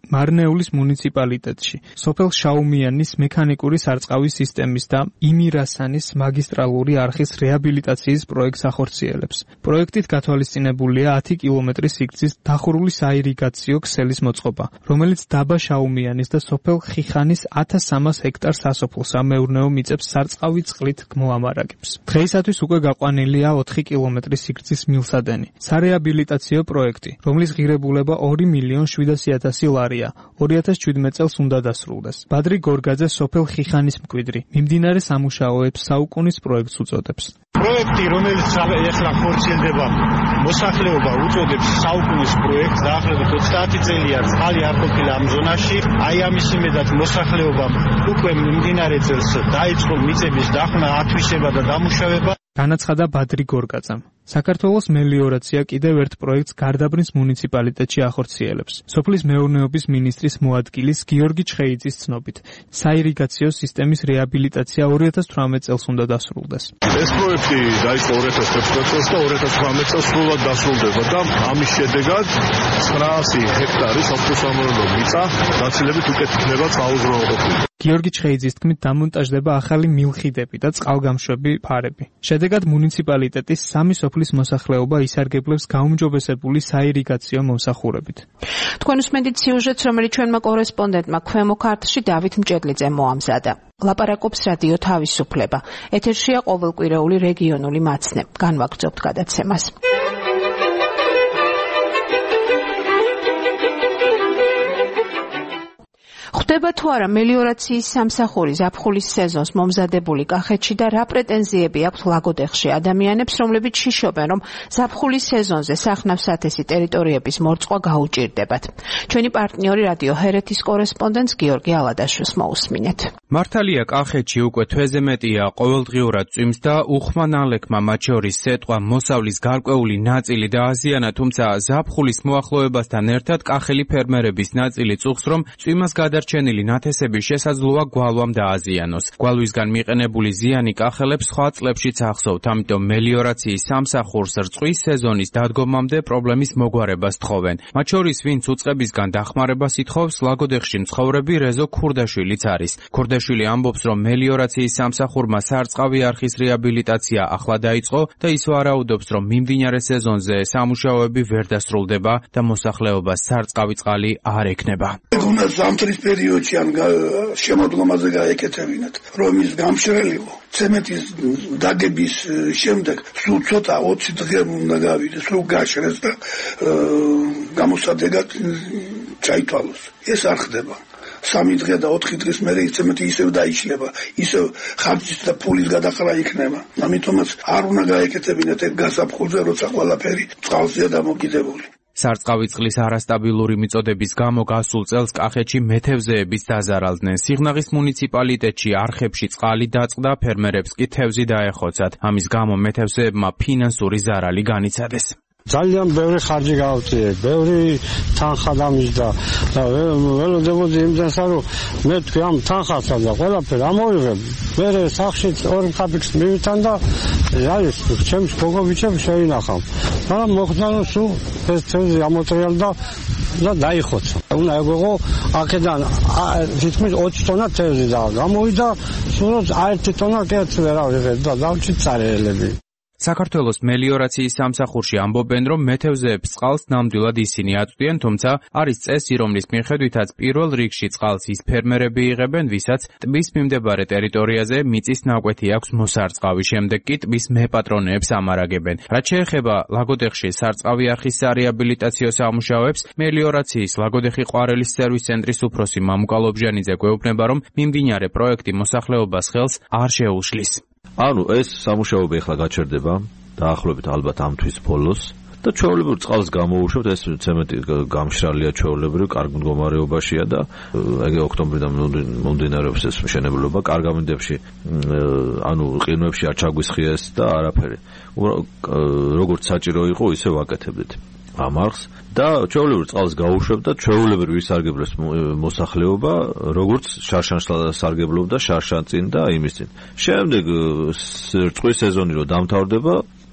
S14: მარნეულის მუნიციპალიტეტში, სოფელ შაუმიანის მექანიკური სარწყავის სისტემის და იმირასანის მაგისტრალური არხის რეაბილიტაციის პროექტს ახორციელებს. პროექტით გათვალისწინებულია ათი კილომეტრის სიგრძის დახურული საირიგაციო ქსელის მოწყობა, რომელიც დაბა შაუმიანის და სოფელ ხიხანის ათას სამას ჰექტარ სასოფლო-სამეურნეო მიწებს სარწყავი წყლით მოამარაგებს. დღეისათვის უკვე გაყვანილია ოთხი კილომეტრის სიგრძის მილსადენი. სარეაბილიტაციო პროექტი, რომლის ღირებულება ორი მილიონი შვიდასი ათასი ლარია, ორი ათას შვიდმეტ წელს უნდა დასრულდეს. ბადრი გორგაძე სოფელ ხიხანის მკვიდრი, მიმდინარე სამუშაოებს საუკუნის პროექტს უწოდებს.
S12: პროექტი, რომელიც ახლა ხორციელდება, მოსახლეობა უწოდებს საუკუნის პროექტს, დაახლოებით ოცდაათი წელია წყალი არ ყოფილა ამ ზონაში. აი ამის იმედად მოსახლეობამ უკვე მიმდინარე წელს დაიწყო მიწების დახმნა, ათვისება და დამუშავება.
S14: განაცხადა ბადრი გორგაძემ. საქართველოს მელიორაცია კიდევ ერთ პროექტს გარდაბნის მუნიციპალიტეტში ახორციელებს. სოფლის მეურნეობის მინისტრის მოადგილის გიორგი ჩხეიძის ცნობით, საირიგაციო სისტემის რეაბილიტაცია ორი ათას თვრამეტ წელს უნდა დასრულდეს.
S15: ეს პროექტი დაიწყო ორი ათას თერთმეტ წელს და ორი ათას თვრამეტ წელს სრულად დასრულდება და ამის შედეგად ცხრაასი ჰექტარი სასოფლო-სამეურნეო მიწა გაცილებით უკეთ იქნება წყალუზრუნველყოფილი.
S14: გიორგი ჩხეიძის თქმით, დამონტაჟდება ახალი მილხიდები და წყალგამშვები ფარები. შედეგად მუნიციპალიტეტის სამი სოფლის მოსახლეობა ისარგებლებს გაუმჯობესებული საირიგაციო მომსახურებით.
S22: თქვენ უსმენთ სიუჟეტს, რომელიც ჩვენმა კორესპონდენტმა ქვემო ქართლში დავით მჭედლიძემ მოამზადა. ლაპარაკობს რადიო თავისუფლება. ეთერშია ყოველკვირეული რეგიონული მაცნე. განვაგრძობთ გადაცემას. ხდება თუ არა მელიორაციის სამსახური ზაფხულის სეზონს მომზადებული კახეთში და რა პრეტენზიები აქვს ლაგოდეხში ადამიანებს, რომლებიც შიშობენ, რომ ზაფხულის სეზონზე სახნავ-სათესი ტერიტორიების მორწყვა გაუჭირდებათ. ჩვენი პარტნიორი რადიო ჰერეთის კორესპონდენტს გიორგი ალადაშვილს მოусმინეთ.
S16: მართალია კახეთში უკვე თვეზე მეტია ყოველდღიურად წვიმს და უხმა ნალექმა მათ შორის სეტყვა მოსავლის გარკვეული ნაწილი დააზიანა, თუმცა ზაფხულის მოახლოებასთან ერთად კახელი ფერმერების ნაწილი წუხს, რომ წვიმას გადარჩენილი ნათესები შესაძლოა გვალვამ დააზიანოს. გვალვისგან მიყენებული ზიანი კახელებს სხვა წლებშიც ახსოვთ, ამიტომ მელიორაციის სამსახურს რწყვის სეზონის დადგომამდე პრობლემის მოგვარებას თხოვენ. მათ შორის ვინც უწყებისგან დახმარებას ითხოვს, ლაგოდეხში მცხოვრები რეზო ქურდაშვილიც არის. ქურდაშვილი ამბობს, რომ მელიორაციის სამსახურმა სარწყავი არხის რეაბილიტაცია ახლა დაიწყო და ის ვარაუდობს, რომ მიმდინარე სეზონზე სამუშაოები ვერ დასრულდება და მოსახლეობას სარწყავი წყალი არ ექნება.
S6: უნდა ზამთრის პერიოდში ან შემოდგომაზე გაეკეთებინათ, რომ ის გამშრელიო ცემენტის დაგების შემდეგ სულ ცოტა ოცი დღე უნდა გავიდეს, რომ გაშრეს და გამოსადეგად ჩაითვალოს. ეს არ ხდება. სამი დღე და ოთხი დღის მერე ცემენტი ისევ დაიშლება, ისევ ხარჯის და ფულის გადახრა იქნება. ამიტომაც არ უნდა გაეკეთებინათ ერთ გაზაფხულზე, როცა ყველაფერი წყალზეა დამოკიდებული.
S16: სარწყავი წყლის არასტაბილური მიწოდების გამო გასულ წელს კახეთში მეთევზეებიც დაზარალდნენ. სიღნაღის მუნიციპალიტეტში არხებში წყალი დაწყდა, ფერმერებს კი თევზი დაეხოცათ. ამის გამო მეთევზეებმა ფინანსური ზარალი განიცადეს.
S17: ძალიან ბევრი ხარჯი გავწიე, ბევრი თანხა დამიჯდა და ველოდებოდი იმდენსა, რომ მე თქვი ამ თანხასა და ყველაფერი ამოვიღებ. მე სახში ორი ხაბიქს მივითან და არის ჩემს გოგობიჩებს შეინახავ. მაგრამ მოხდა რომ სულ ეს თევზი ამოტრიალდა და დაიხოცა. უნდა ეგოღო აქედან თითქმის ოცი ტონა თევზი და გამოვიდა, სულ ერთი ტონა კეც ვერ ავიღეთ და დავჭით წარელები.
S16: საქართველოს მელიორაციის სამსახურში ამბობენ, რომ მეთევზეებს წყალს ნამდვილად ისინი აწვდიან, თუმცა არის წესი, რომლის მიხედვითაც პირველ რიგში წყალს ის ფერმერები იღებენ, ვისაც ტბის მიმდებარე ტერიტორიაზე მიწის ნაკვეთი აქვს მოსარწყავი, შემდეგ კი ტბის მეპატრონეებს ამარაგებენ. რაც შეეხება ლაგოდეხში სარწყავი არხის სარეაბილიტაციო სამუშაოებს, მელიორაციის ლაგოდეხი ყვარელის სერვის ცენტრის უფროსი მამუკა ლობჟანიძე გვეუბნება, რომ მიმდინარე პროექტი მოსახლეობას ხელს არ შეუშლის.
S18: ანუ ეს სამუშაოები ახლა გაჩერდება დაახლოებით ალბათ ამ თვის ბოლოს და ჩვეულებრივ წყალს გამოუშვებთ, ეს ცემენტი გამშრალია ჩვეულებრივ, კარგ მდგომარეობაშია და ეგ ოქტომბრიდან მომდინარეობს ეს მშენებლობა, კარგ ამინდებში, ანუ ყინვებში არ ჩაგვისხია ეს და არაფერი. როგორც საჭირო იყო, ისე ვაკეთებდით ამ არხს და ჩვეულებრივ წყალს გაუშვებთ და ჩვეულებრივ ისარგებლებს მოსახლეობა, როგორც შარშანს სარგებლობდა შარშან წინ და იმის წინ. შემდეგ რწყვის სეზონი რო დამთავრდება,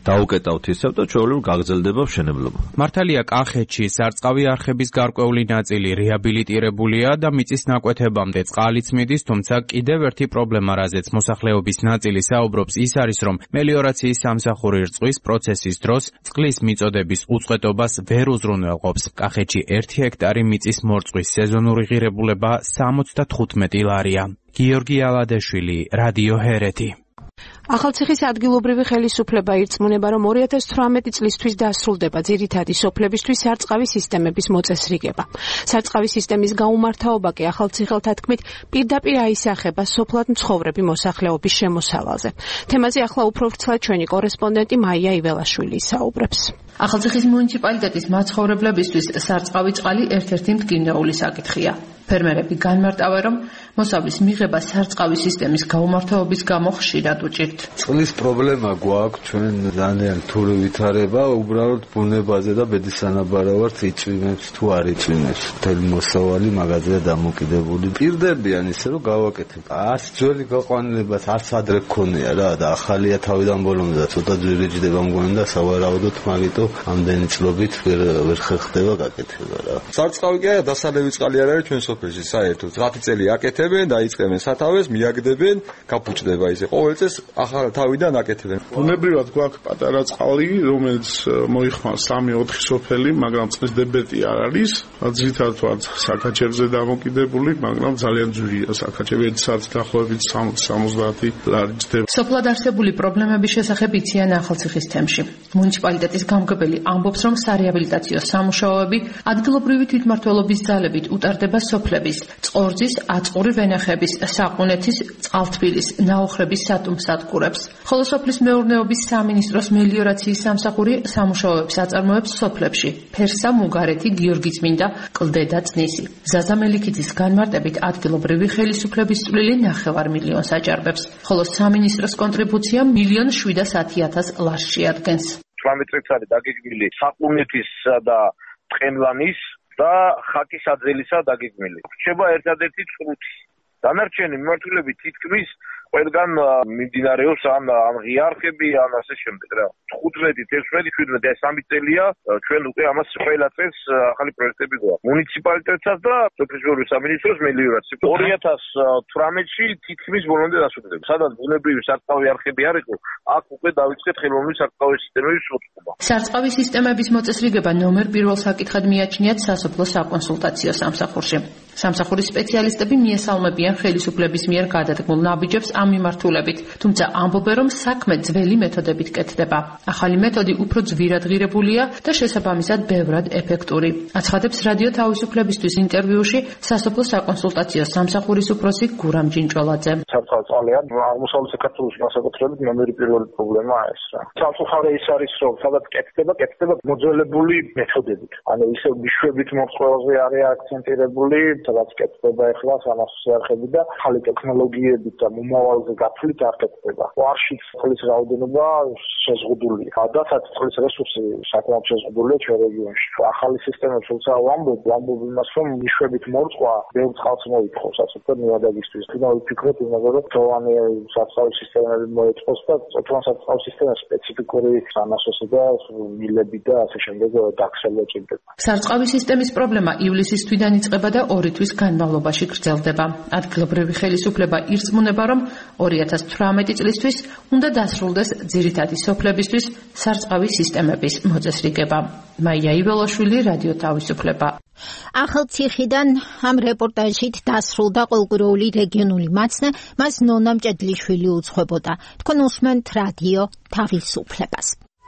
S18: დაუკეტავთ ისევ და ჩვეულებრივ გაგრძელდება მშენებლობა.
S16: მართალია, კახეთში სარწყავი არხების გარკვეული ნაწილი რეაბილიტირებულია და მიწის ნაკვეთებამდე წყალიც მიდის, თუმცა კიდევ ერთი პრობლემა, რაზეც მოსახლეობის ნაწილი საუბრობს, ის არის, რომ მელიორაციის სამსახური რწყვის პროცესის დროს წყლის მიწოდების უწყვეტობას ვერ უზრუნველყოფს. კახეთში ერთი ჰექტარი მიწის მორწყვის სეზონური ღირებულება სამოცდათხუთმეტი ლარია. გიორგი ალადეშვილი, რადიო ჰერეთი.
S22: ახალციხის ადგილობრივი ხელისუფლება ირწმუნება, რომ ორი ათას თვრამეტი წლისთვის დასრულდება ძირითადი სოფლებისთვის სარწყავი სისტემების მოწესრიგება. სარწყავი სისტემის გაუმართავობა კი ახალციხელთა თქმით პირდაპირ აისახება სოფლად მცხოვრები მოსახლეობის შემოსავალზე. თემაზე ახლა უფრო ვრცლად ჩვენი კორესპონდენტი მაია იველაშვილი ისაუბრებს.
S4: ახალციხის მუნიციპალიტეტის მაცხოვრებლებისთვის სარწყავი წყალი ერთ-ერთი მტკივნეული საკითხია. ფერმერები განმარტავენ, რომ მოსავლის მიღება სარწყავი სისტემის გაუმართავობის გამო ხშირად უჭირთ.
S5: წყლის პრობლემა გვაქვს, ჩვენ ძალიან რთული ვითარება, უბრალოდ ბუნებაზე და ბედის სანაბარო ვართ, იწვიმებს თუ არ იწვიმებს. მთელი მოსავალი მაგაზეა დამოკიდებული. პირდებიან ისე, რომ გავაკეთებ. არც ძველი გაყვანილებას არც ადრე გქონია რა და ახალია თავიდან ბოლომდე და ცოტა ძვირიჯდება მგონი და სავარაუდოდ მაგიტო ამდენი წლობით ვერ ვერ ხდება გაკეთება რა.
S19: სარწყავი კი არა, დასალევი წყალი არ არის ჩვენ სოფელში საერთოდ. ათი წელი აკეთებენ, დაიწყებენ სათავეს, მიაგდებენ, გაფუჭდება ისე. ყოველ წელს ახალ თავიდან აკეთებენ.
S6: ბუნებრივად გვაქვს პატარა წყალი, რომელიც მოიხმარს სამი ოთხი სოფელი, მაგრამ წყლის დებეტი არ არის. ძირითადად ვართ საკაჩერზე დამოკიდებული, მაგრამ ძალიან ძვირია საკაჩები, ერთ საათს დაახლოებით სამოცი სამოცდაათი ლარი ჯდება.
S4: სოფლად არსებული პრობლემების შესახებ იციან ახალციხის თემში. მუნიციპალიტეტის გამგებელი ამბობს, რომ სარეაბილიტაციო სამუშაოები ადგილობრივი თვითმმართველობის ძალებით უტარდება სოფლების, წყორძის, აწყური ვენახების, საყუნეთის, წყალთბილის, ნაოხრების სატუმსატყურებს. ხოლო სოფლის მეურნეობის სამინისტროს მელიორაციის სამსახური სამუშაოებს აწარმოებს სოფლებში: ფერსა, მუგარეთი, გიორგიწმინდა, კლდე და წნისი. ზაზა მელიქიძის განმარტებით ადგილობრივი ხელისუფლების წვლილი ნახევარ მილიონს აჭარბებს, ხოლო სამინისტროს კონტრიბუცია მილიონ შვიდასათი ათას ლარს შეადგენს.
S8: თვრამეტ წელს არის დაგეგმილი საყუნეთისა და ტყემლანის და ხაკის აძელისა დაგეგმილი. რჩება ერთადერთი წრუთი. დანარჩენი მიმართულები თითქმის ყველგან მიმდინარეობს ან ან ღიარხები ან ასე შემდეგ რა. თხუთმეტი, თერთმეტი, შვიდმეტი, ეს სამი წელია ჩვენ უკვე ამას ყველა წელს ახალი პროექტები გვაქვს. მუნიციპალიტეტსაც და სოფლის სამინისტროს მელიორაცია. ორი ათას თვრამეტში თითქმის ბოლომდე დასრულდება. სადაც ბუნებრივი სარწყავი არხები არ იყო, აქ უკვე დაიწყეთ ხელოვნური სარწყავი სისტემების მოწყობა.
S4: სარწყავი სისტემების მოწესრიგება ნომერ პირველ საკითხად მიაჩნიათ სასოფლო საკონსულტაციო სამსახურში. სამსახურის სპეციალისტები მიესალმებიან ხელისუფლების მიერ გადადგმულ ნაბიჯებს ამ მიმართულებით, თუმცა ამბობენ, რომ საქმე ძველი მეთოდებით კეთდება. ახალი მეთოდი უფრო ძვირადღირებულია და შესაბამისად ბევრად ეფექტური. აცხადებს რადიო თავისუფლებისთვის ინტერვიუში სასოფლო საკონსულტაციო სამსახურის უფროსი გურამ ჯინჭოლაძე.
S8: სარწყავი წყალია აღმოსავლეთ საქართველოს განსაკუთრებით ნომერი პირველი პრობლემაა ეს რა. სამწუხარე ის არის, რომ სადაც კეთდება, კეთდება მოძველებული მეთოდებით. ანუ ისე მიშვებით მოწყობაზე არის აქცენტირებული, სადაც კეთდება ახლა სამასო არხები და ახალი ტექნოლოგიებით და მომავალზე გათვლით არ კეთდება. ვარში წყლის რაოდენობა შეზღუდულია. და საწყლის რესურსი საკმაოდ შეზღუდულია ჩვენ რეგიონში. ახალი სისტემები თუმცა ვამბობ, ვამბობ იმას, რომ მიშვებით მორწყვა ბევრ წყალს მოითხოვს, ასე უფრო ნიადაგისთვის. თუნდაც ვიფიქროთ იმაზე, რომ თოვანი სარწყავი სისტემები მოეწყოს და თოვანი სარწყავი სისტემის სპეციფიკური სამასოსი და მილები და ასე შემდეგ დაქცევა ჭირდება.
S4: სარწყავი სისტემის პრობლემა ივლისის თვიდან იწყება და ორი თვის განმავლობაში გრძელდება. ადგილობრივი ხელისუფლება ირწმუნება, რომ ორი ათას თვრამეტი წლისთვის უნდა დასრულდეს ძირითადი სოფლებისთვის სარწყავი სისტემების მოწესრიგება. მაია იველაშვილი, რადიო თავისუფლება.
S2: ახალციხიდან ამ რეპორტაჟით დასრულდა ყოველკვირეული რეგიონული მაცნე, მას ნონა მჭედლიშვილი უძღვებოდა. თქვენ უსმენთ რადიო თავისუფლებას.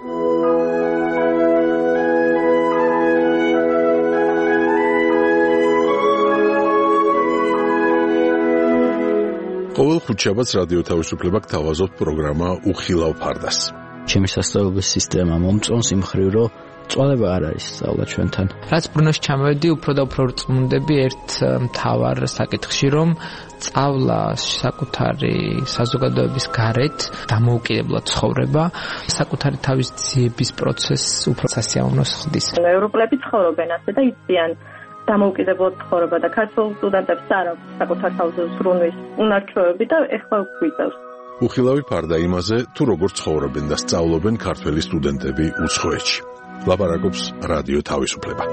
S1: ყოველ ხუთშაბათს რადიო თავისუფლება გთავაზობთ პროგრამა უხილავ ფარდას.
S20: ჩემი სასწავლებლების სისტემა მომწონს იმ მხრივ, რომ წვალება არ არის სწავლა ჩვენთან.
S21: რაც ბრუნოში ჩამოვედი, უფრო და უფრო რწმუნდები ერთ მთავარ საკითხში, რომ სწავლა საკუთარი საზოგადოების გარეთ დამოუკიდებლად ცხოვრება, საკუთარი თავის ძიების პროცესს უფრო სასიამოვნოს ხდის.
S23: ევროპელები ცხოვრობენ ასე და იციან დამოუკიდებლად ცხოვრება და ქართულ სტუდენტებს არ აქვს საკუთარ თავზე ზრუნვის უნარჩვევები და ეხლა გვიწევს.
S1: უხილავი ფარდა იმაზე, თუ როგორ ცხოვრობენ და სწავლობენ ქართველი სტუდენტები უცხოეთში. ლაპარაკობს რადიო თავისუფლება.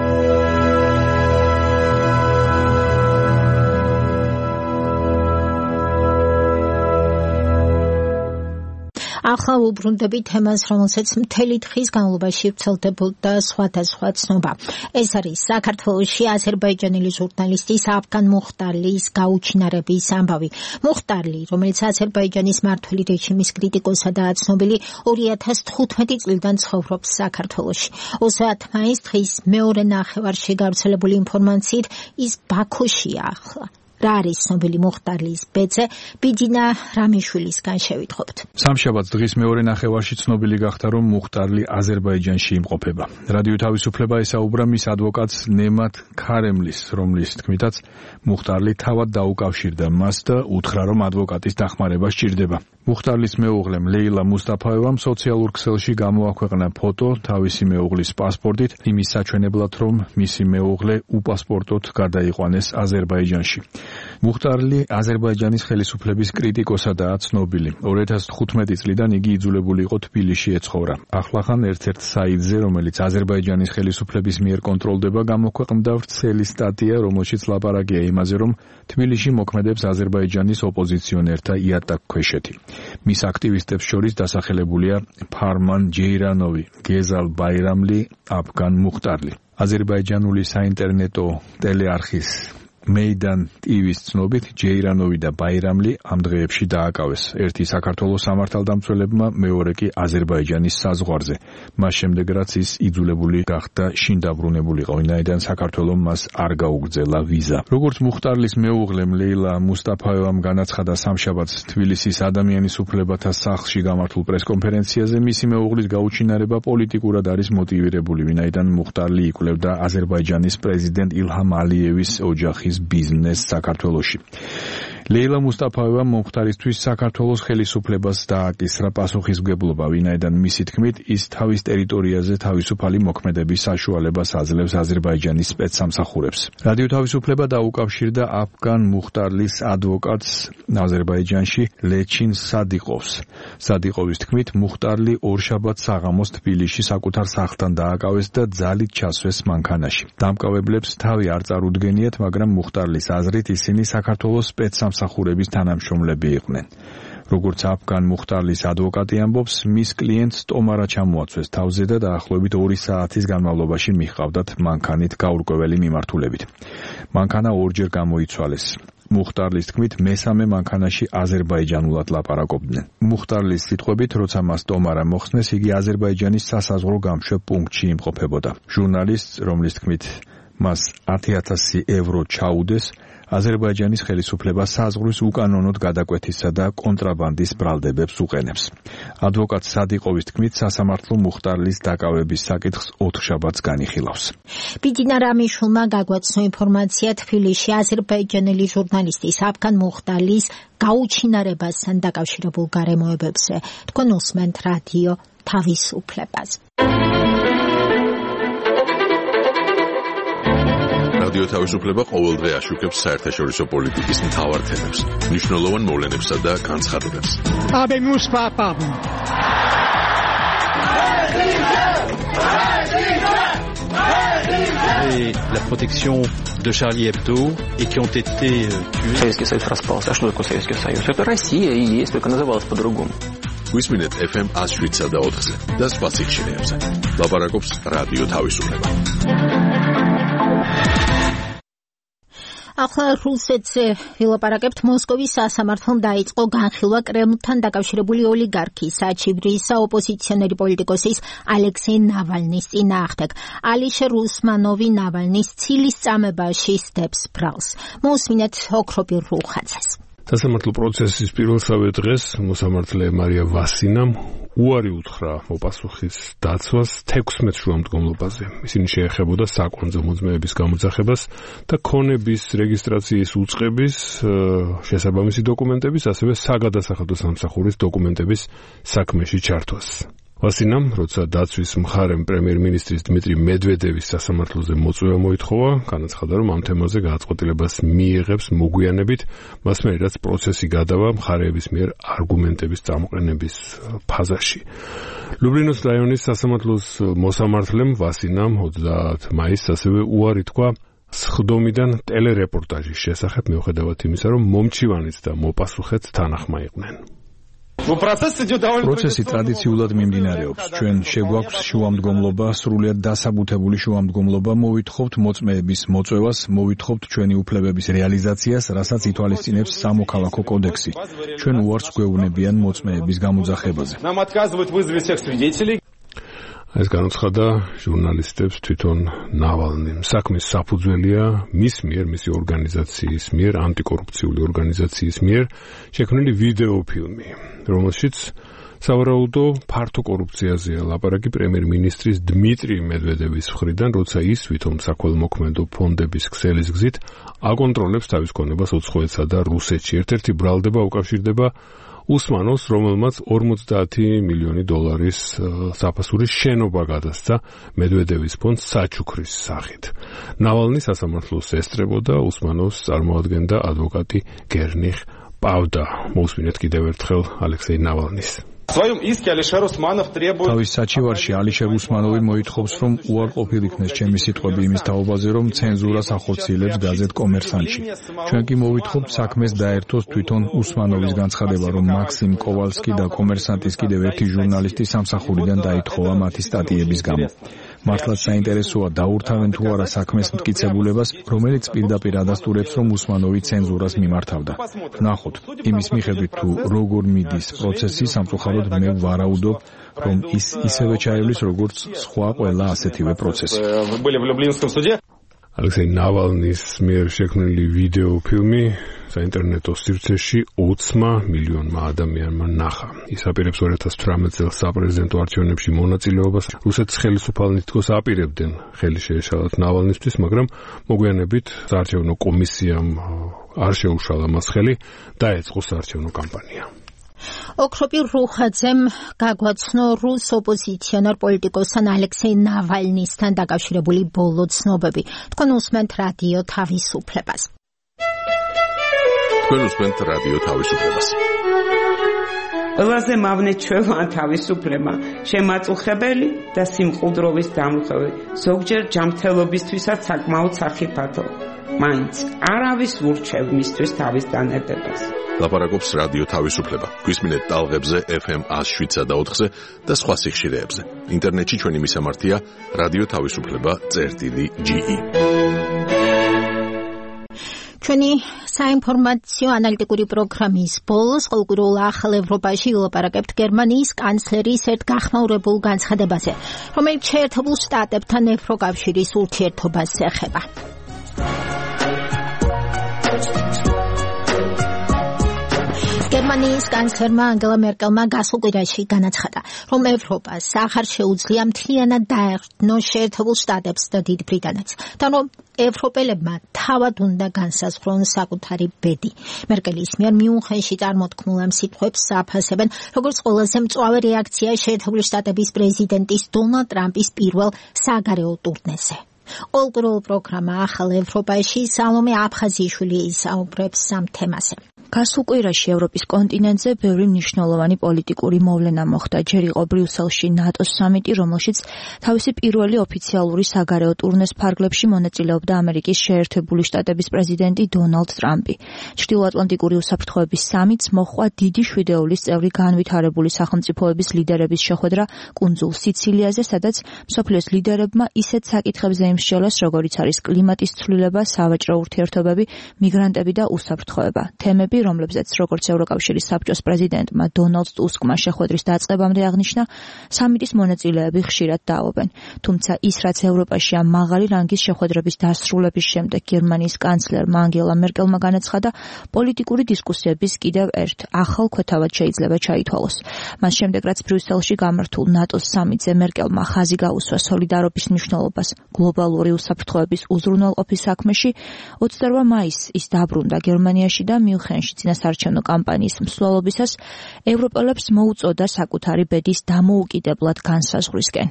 S2: ახლა ვუბრუნდებით თემას, რომელსაც მთელი დღის განმავლობაში ვრცელდებოდა სხვადასხვა ცნობა. ეს არის საქართველოში აზერბაიჯანელი ჟურნალისტის აფგან მუხტარლის გაუჩინარების ამბავი. მუხტარლი, რომელიც აზერბაიჯანის მმართველი რეჟიმის კრიტიკოსადაა ცნობილი, ორი ათას თხუთმეტი წლიდან ცხოვრობს საქართველოში. ოცდაათ მაისს დღის მეორე ნახევარში გავრცელებული ინფორმაციით ის ბაქოშია ახლა. რა არის ცნობილი მუხტარლის ბეწე? ბიძინა რამიშვილისგან შევიტყობთ.
S3: სამშაბათს დღის მეორე ნახევარში ცნობილი გახდა, რომ მუხტარლი აზერბაიჯანში იმყოფება. რადიო თავისუფლება ესაუბრა მის ადვოკატს ნემათ ქარემლის, რომლის თქმითაც მუხტარლი თავად დაუკავშირდა მას და უთხრა, რომ ადვოკატის დახმარება სჭირდება. მუხტარლის მეუღლემ ლეილა მუსტაფაევამ სოციალურ ქსელში გამოაქვეყნა ფოტო თავისი მეუღლის პასპორტით, იმის საჩვენებლად, რომ მისი მეუღლე უპასპორტოდ გადაიყვანეს აზერბაიჯანში. მუხტარლი აზერბაიჯანის ხელისუფლების კრიტიკოსადაა ცნობილი. ორი ათას თხუთმეტი წლიდან იგი იძულებული იყო თბილისში ეცხოვრა. ახლახან ერთ-ერთ საიტზე, რომელიც აზერბაიჯანის ხელისუფლების მიერ კონტროლდება, გამოქვეყნდა ვრცელი სტატია, რომელშიც ლაპარაკია იმაზე, რომ თბილისში მოქმედებს აზერბაიჯანის ოპოზიციონერთა იატაკქვეშეთი. მის აქტივისტებს შორის დასახელებულია ფარმან ჯეირანოვი, გეზალ ბაირამლი, აფგან მუხტარლი. აზერბაიჯანული საინტერნეტო ტელეარხის მეიდან ტივის ცნობით, ჯეირანოვი და ბაირამლი ამ დღეებში დააკავეს. ერთი საქართველოს სამართალდამცველებმა, მეორე კი აზერბაიჯანის საზღვარზე. მას შემდეგ, რაც ის იძულებული გახდა შინ დაბრუნებულიყო, ვინაიდან საქართველომ მას არ გაუგრძელა ვიზა. როგორც მუხტარლის მეუღლემ ლეილა მუსტაფაევამ განაცხადა სამშაბათს თბილისის ადამიანის უფლებათა სახლში გამართულ პრესკონფერენციაზე, მისი მეუღლის გაუჩინარება პოლიტიკურად არის მოტივირებული, ვინაიდან მუხტარლი იკვლევდა აზერბაიჯანის პრეზიდენტ ილჰამ ალიევის ოჯახის ბიზნეს საქართველოში. ლეილა მუსტაფაევა მუხტარისთვის საქართველოს ხელისუფლებას დააკისრა პასუხისმგებლობა, ვინაიდან მისი თქმით ის თავის ტერიტორიაზე თავისუფალი მოქმედების საშუალებას აძლევს აზერბაიჯანის სპეცსამსახურებს. რადიო თავისუფლება დაუკავშირდა აფგან მუხტარლის ადვოკატს აზერბაიჯანში ლეჩინ სადიყოვს. სადიყოვის თქმით მუხტარლი ორშაბათს საღამოს თბილისში საკუთარ სახლთან დააკავეს და ძალით ჩასვეს მანქანაში. დამკავებლებს თავი არ წარუდგენიათ, მაგრამ მუხტარლის აზრით ისინი საქართველოს სპეცსამსახურების თანამშრომლები იყვნენ. როგორც აფგან მუხტარლის ადვოკატი ამბობს, მის კლიენტს ტომარა ჩამოაცვეს თავზე და დაახლოებით ორი საათის განმავლობაში მიჰყავდათ მანქანით გაურკვეველი მიმართულებით. მანქანა ორჯერ გამოიცვალეს. მუხტარლის თქმით, მესამე მანქანაში აზერბაიჯანულად ლაპარაკობდნენ. მუხტარლის სიტყვებით, როცა მას ტომარა მოხსნეს, იგი აზერბაიჯანის სასაზღვრო გამშვებ პუნქტში იმყოფებოდა. ჟურნალისტს, რომლის თქმით მას ათი ათასი ევრო ჩაუდეს, აზერბაიჯანის ხელისუფლება საზღვრის უკანონოდ გადაკვეთისა და კონტრაბანდის ბრალდებებს უყენებს. ადვოკატ სადიყოვის თქმით, სასამართლო მუხტარლის დაკავების საკითხს ოთხშაბათს განიხილავს.
S2: ბიძინა რამიშვილმა გაგვაცნო ინფორმაცია თბილისში აზერბაიჯანელი ჟურნალისტის აფგან მუხტარლის გაუჩინარებასთან დაკავშირებულ გარემოებებზე. თქვენ უსმენთ რადიო თავისუფლებას.
S1: რადიო თავისუფლება ყოველდღე აშუქებს საერთაშორისო პოლიტიკის მთავარ თემებს, მნიშვნელოვან მოვლენებსა და განცხადებებს.
S7: Habemos papam.
S11: Et la protection de Charlie Hebdo et qui ont été tués.
S24: Советский Союз распался. А что такое Советский Союз? Это Россия и есть, только называлась по-другому.
S1: გვისმინეთ ეფ ემ one oh seven და ოთხზე და სხვა სიხშირეებზე. ლაპარაკობს რადიო თავისუფლება.
S2: ახლა რუსეთზე ვილაპარაკებთ. მოსკოვის სასამართლომ დაიწყო განხილვა კრემლთან დაკავშირებული ოლიგარქის საჩივრის ოპოზიციონერი პოლიტიკოსის ალექსეი ნავალნის წინააღმდეგ. ალიშერ უსმანოვი ნავალნის ცილის წამებაში სდებს ბრალს. მოусმინეთ ოქრობირ რუხაძეს.
S25: სასამართლო პროცესის პირველსავე დღეს მოსამართლე მარია ვასინამ უარი უთხრა მოპასუხის დაცვას თექვსმეტ შუამდგომლობაზე. ისინი შეეხებოდა საკვანძო მოძმეების გამოძახებას და ქონების რეგისტრაციის უწყების შესაბამისი დოკუმენტების, ასევე საგადასახადო სამსახურის დოკუმენტების საქმეში ჩართვას. ვასინამ, როცა დაცვის მხარემ პრემიერ-მინისტრის დმიტრი მედვედევის სასამართლოზე მოწვევა მოითხოვა, განაცხადა, რომ ამ თემაზე გადაწყვეტილებას მიიღებს მოგვიანებით, მას მერე რაც პროცესი გადავა მხარეების მიერ არგუმენტების წამოყენების ფაზაში. ლუბლინოს რაიონის სასამართლოს მოსამართლემ ვასინამ ოცდაათი მაისს ასევე უარი თქვა სხდომიდან ტელერეპორტაჟის შესახებ, მიუხედავად იმისა, რომ მომჩივანიც და მოპასუხეც თანახმა იყვნენ.
S3: პროცესი ტრადიციულად მიმდინარეობს. ჩვენ შეგვაქვს შუამდგომლობა, სრულიად დასაბუთებული შუამდგომლობა, მოვითხოვთ მოწმეების მოწვევას, მოვითხოვთ ჩვენი უფლებების რეალიზაციას, რასაც ითვალისწინებს სამოქალაქო კოდექსი. ჩვენ უარს გვეუბნებიან მოწმეების გამოძახებაზე.
S25: ეს განაცხადა ჟურნალისტებს თვითონ ნავალნიმ. საქმის საფუძველია მის მიერ, მისი ორგანიზაციის მიერ, ანტიკორუფციული ორგანიზაციის მიერ შექმნილი ვიდეოფილმი, რომელშიც სავარაუდო ფართო კორუფციაზეა ლაპარაკი პრემიერ-მინისტრის დმიტრი მედვედევის მხრიდან, როცა ის ვითომ საქველმოქმედო ფონდების ქსელის გზით აკონტროლებს თავის ქონებას უცხოეთსა და რუსეთში. ერთ-ერთი ბრალდება უკავშირდება უსმანოს, რომელმაც ორმოცდაათი მილიონი დოლარის საფასურის შენობა გადასცა მედვედევის ფონდს საჩუქრის სახით. ნავალნი სასამართლოს ესწრებოდა, უსმანოს წარმოადგენდა ადვოკატი გერნიხ პავდა. მოусმინეთ კიდევ ერთხელ ალექსეი ნავალნის.
S3: თავის საჩივარში ალიშერ უსმანოვი მოითხოვს, რომ უარყოფილ იქნეს ჩემი სიტყვები იმის თაობაზე, რომ ცენზურას ახორციელებს გაზეთ კომერსანტში. ჩვენ კი მოვითხოვთ საქმეს დაერთოს თვითონ უსმანოვის განცხადება, რომ მაქსიმ კოვალსკი და კომერსანტის კიდევ ერთი ჟურნალისტი სამსახურიდან დაითხოვა მათი სტატიების გამო. მართლაც საინტერესოა დაურთავენ თუ არა საქმეს მტკიცებულებას, რომელიც პირდაპირ ადასტურებს, რომ უსმანოვი ცენზურას მიმართავდა. ნახოთ, იმის მიხედვით თუ როგორ მიდის პროცესი, სამწუხაროდ მე ვარაუდობ, რომ ის ისევე ჩაივლის, როგორც სხვა ყველა ასეთივე პროცესი.
S25: ალექსეი ნავალნის მიერ შექმნილი ვიდეოფილმი საინტერნეტო სივრცეში ოცმა მილიონმა ადამიანმა ნახა. ის აპირებს two thousand eighteen წელს საპრეზიდენტო არჩევნებში მონაწილეობას. რუსეთის ხელისუფალნი თქოს აპირებდნენ ხელი შეეშალათ ნავალნისთვის, მაგრამ მოგვიანებით საარჩევნო კომისიამ არ შეუშალა მას ხელი, დაეწყო საარჩევნო კამპანია.
S2: ოქროპირ რუხაძემ გაგვაცნო რუს ოპოზიციონერ პოლიტიკოსთან ალექსეი ნავალნისთან დაკავშირებული ბოლო ცნობები. თქვენ უსმენთ რადიო თავისუფლებას.
S1: თქვენ უსმენთ რადიო თავისუფლებას.
S9: ყველაზე მავნე ჩვევა თავისუფლება, შემაწუხებელი და სიმყუდროვის დამხევი, ზოგჯერ ჯანმრთელობისთვისაც საკმაოდ სახიფათო. მაინც არავის ურჩევ მისთვის თავის დანებებას.
S1: ლაპარაკობს რადიო თავისუფლება. გვისმინეთ ტალღებზე ეფ ემ one oh seven point four-ზე და სხვა სიხშირეებზე. ინტერნეტში ჩვენი მისამართია რადიო თავისუფლება წერტილი ჯი ი.
S2: ჩვენი საინფორმაციო ანალიტიკური პროგრამის ბოლოს ყოველკვირეულ ახალ ევროპაში ვილაპარაკებთ გერმანიის კანცლერის ერთ გახმაურებულ განცხადებაზე, რომელიც შეერთებულ შტატებთან ევროკავშირის ურთიერთობას ეხება. გერმანიის კანცლერმა ანგელა მერკელმა გასულ კვირაში განაცხადა, რომ ევროპას აღარ შეუძლია მთლიანად დაეხმოს შეერთებულ შტატებს და დიდ ბრიტანეთს, და რომ ევროპელებმა თავად უნდა განსაზღვრონ საკუთარი ბედი. მერკელის მიერ მიუნხენში წარმოთქმულ ამ სიტყვებს აფასებენ, როგორც ყველაზე მწვავე რეაქცია შეერთებული შტატების პრეზიდენტის დონალდ ტრამპის პირველ საგარეო ტურნეზე. ყოველკვირეულ პროგრამა ახალ ევროპაში სალომე აფხაზიშვილი ისაუბრებს ამ თემაზე.
S10: გასულ კვირაში ევროპის კონტინენტზე ბევრი მნიშვნელოვანი პოლიტიკური მოვლენა მოხდა. ჯერ იყო ბრიუსელში ნატოს სამიტი, რომელშიც თავისი პირველი ოფიციალური საგარეო ტურნეს ფარგლებში მონაწილეობდა ამერიკის შეერთებული შტატების პრეზიდენტი დონალდ ტრამპი. ჩრდილოატლანტიკური უსაფრთხოების სამიტს მოჰყვა დიდი შვიდეულის წევრი განვითარებული სახელმწიფოების ლიდერების შეხვედრა კუნძულ სიცილიაზე, სადაც მსოფლიოს ლიდერებმა ისეთ საკითხებზე იმსჯელეს, როგორიც არის კლიმატის ცვლილება, სავაჭრო ურთიერთობები, მიგრანტები და უსაფრთხოება. თემები, რომლებზეც როგორც ევროკავშირის საბჭოს პრეზიდენტმა დონალდ ტუსკმა შეხვედრის დაწყებამდე აღნიშნა, სამიტის მონაწილეები ხშირად დაობენ. თუმცა ის, რაც ევროპაში ამ მაღალი რანგის შეხვედრების დასრულების შემდეგ გერმანიის კანცლერმა ანგელა მერკელმა განაცხადა, პოლიტიკური დისკუსიების კიდევ ერთ ახალ ქვეთავად შეიძლება ჩაითვალოს. მას შემდეგ, რაც ბრიუსელში გამართულ ნატოს სამიტზე მერკელმა ხაზი გაუსვა სოლიდარობის მნიშვნელობას გლობალური უსაფრთხოების უზრუნველყოფის საქმეში, ოცდაორმა მაისს ის დაბრუნდა გერმანიაში და მიუნხენში ირანში წინასაარჩევნო კამპანიის მსვლელობისას ევროპელებს მოუწოდა საკუთარი ბედის დამოუკიდებლად განსაზღვრისკენ.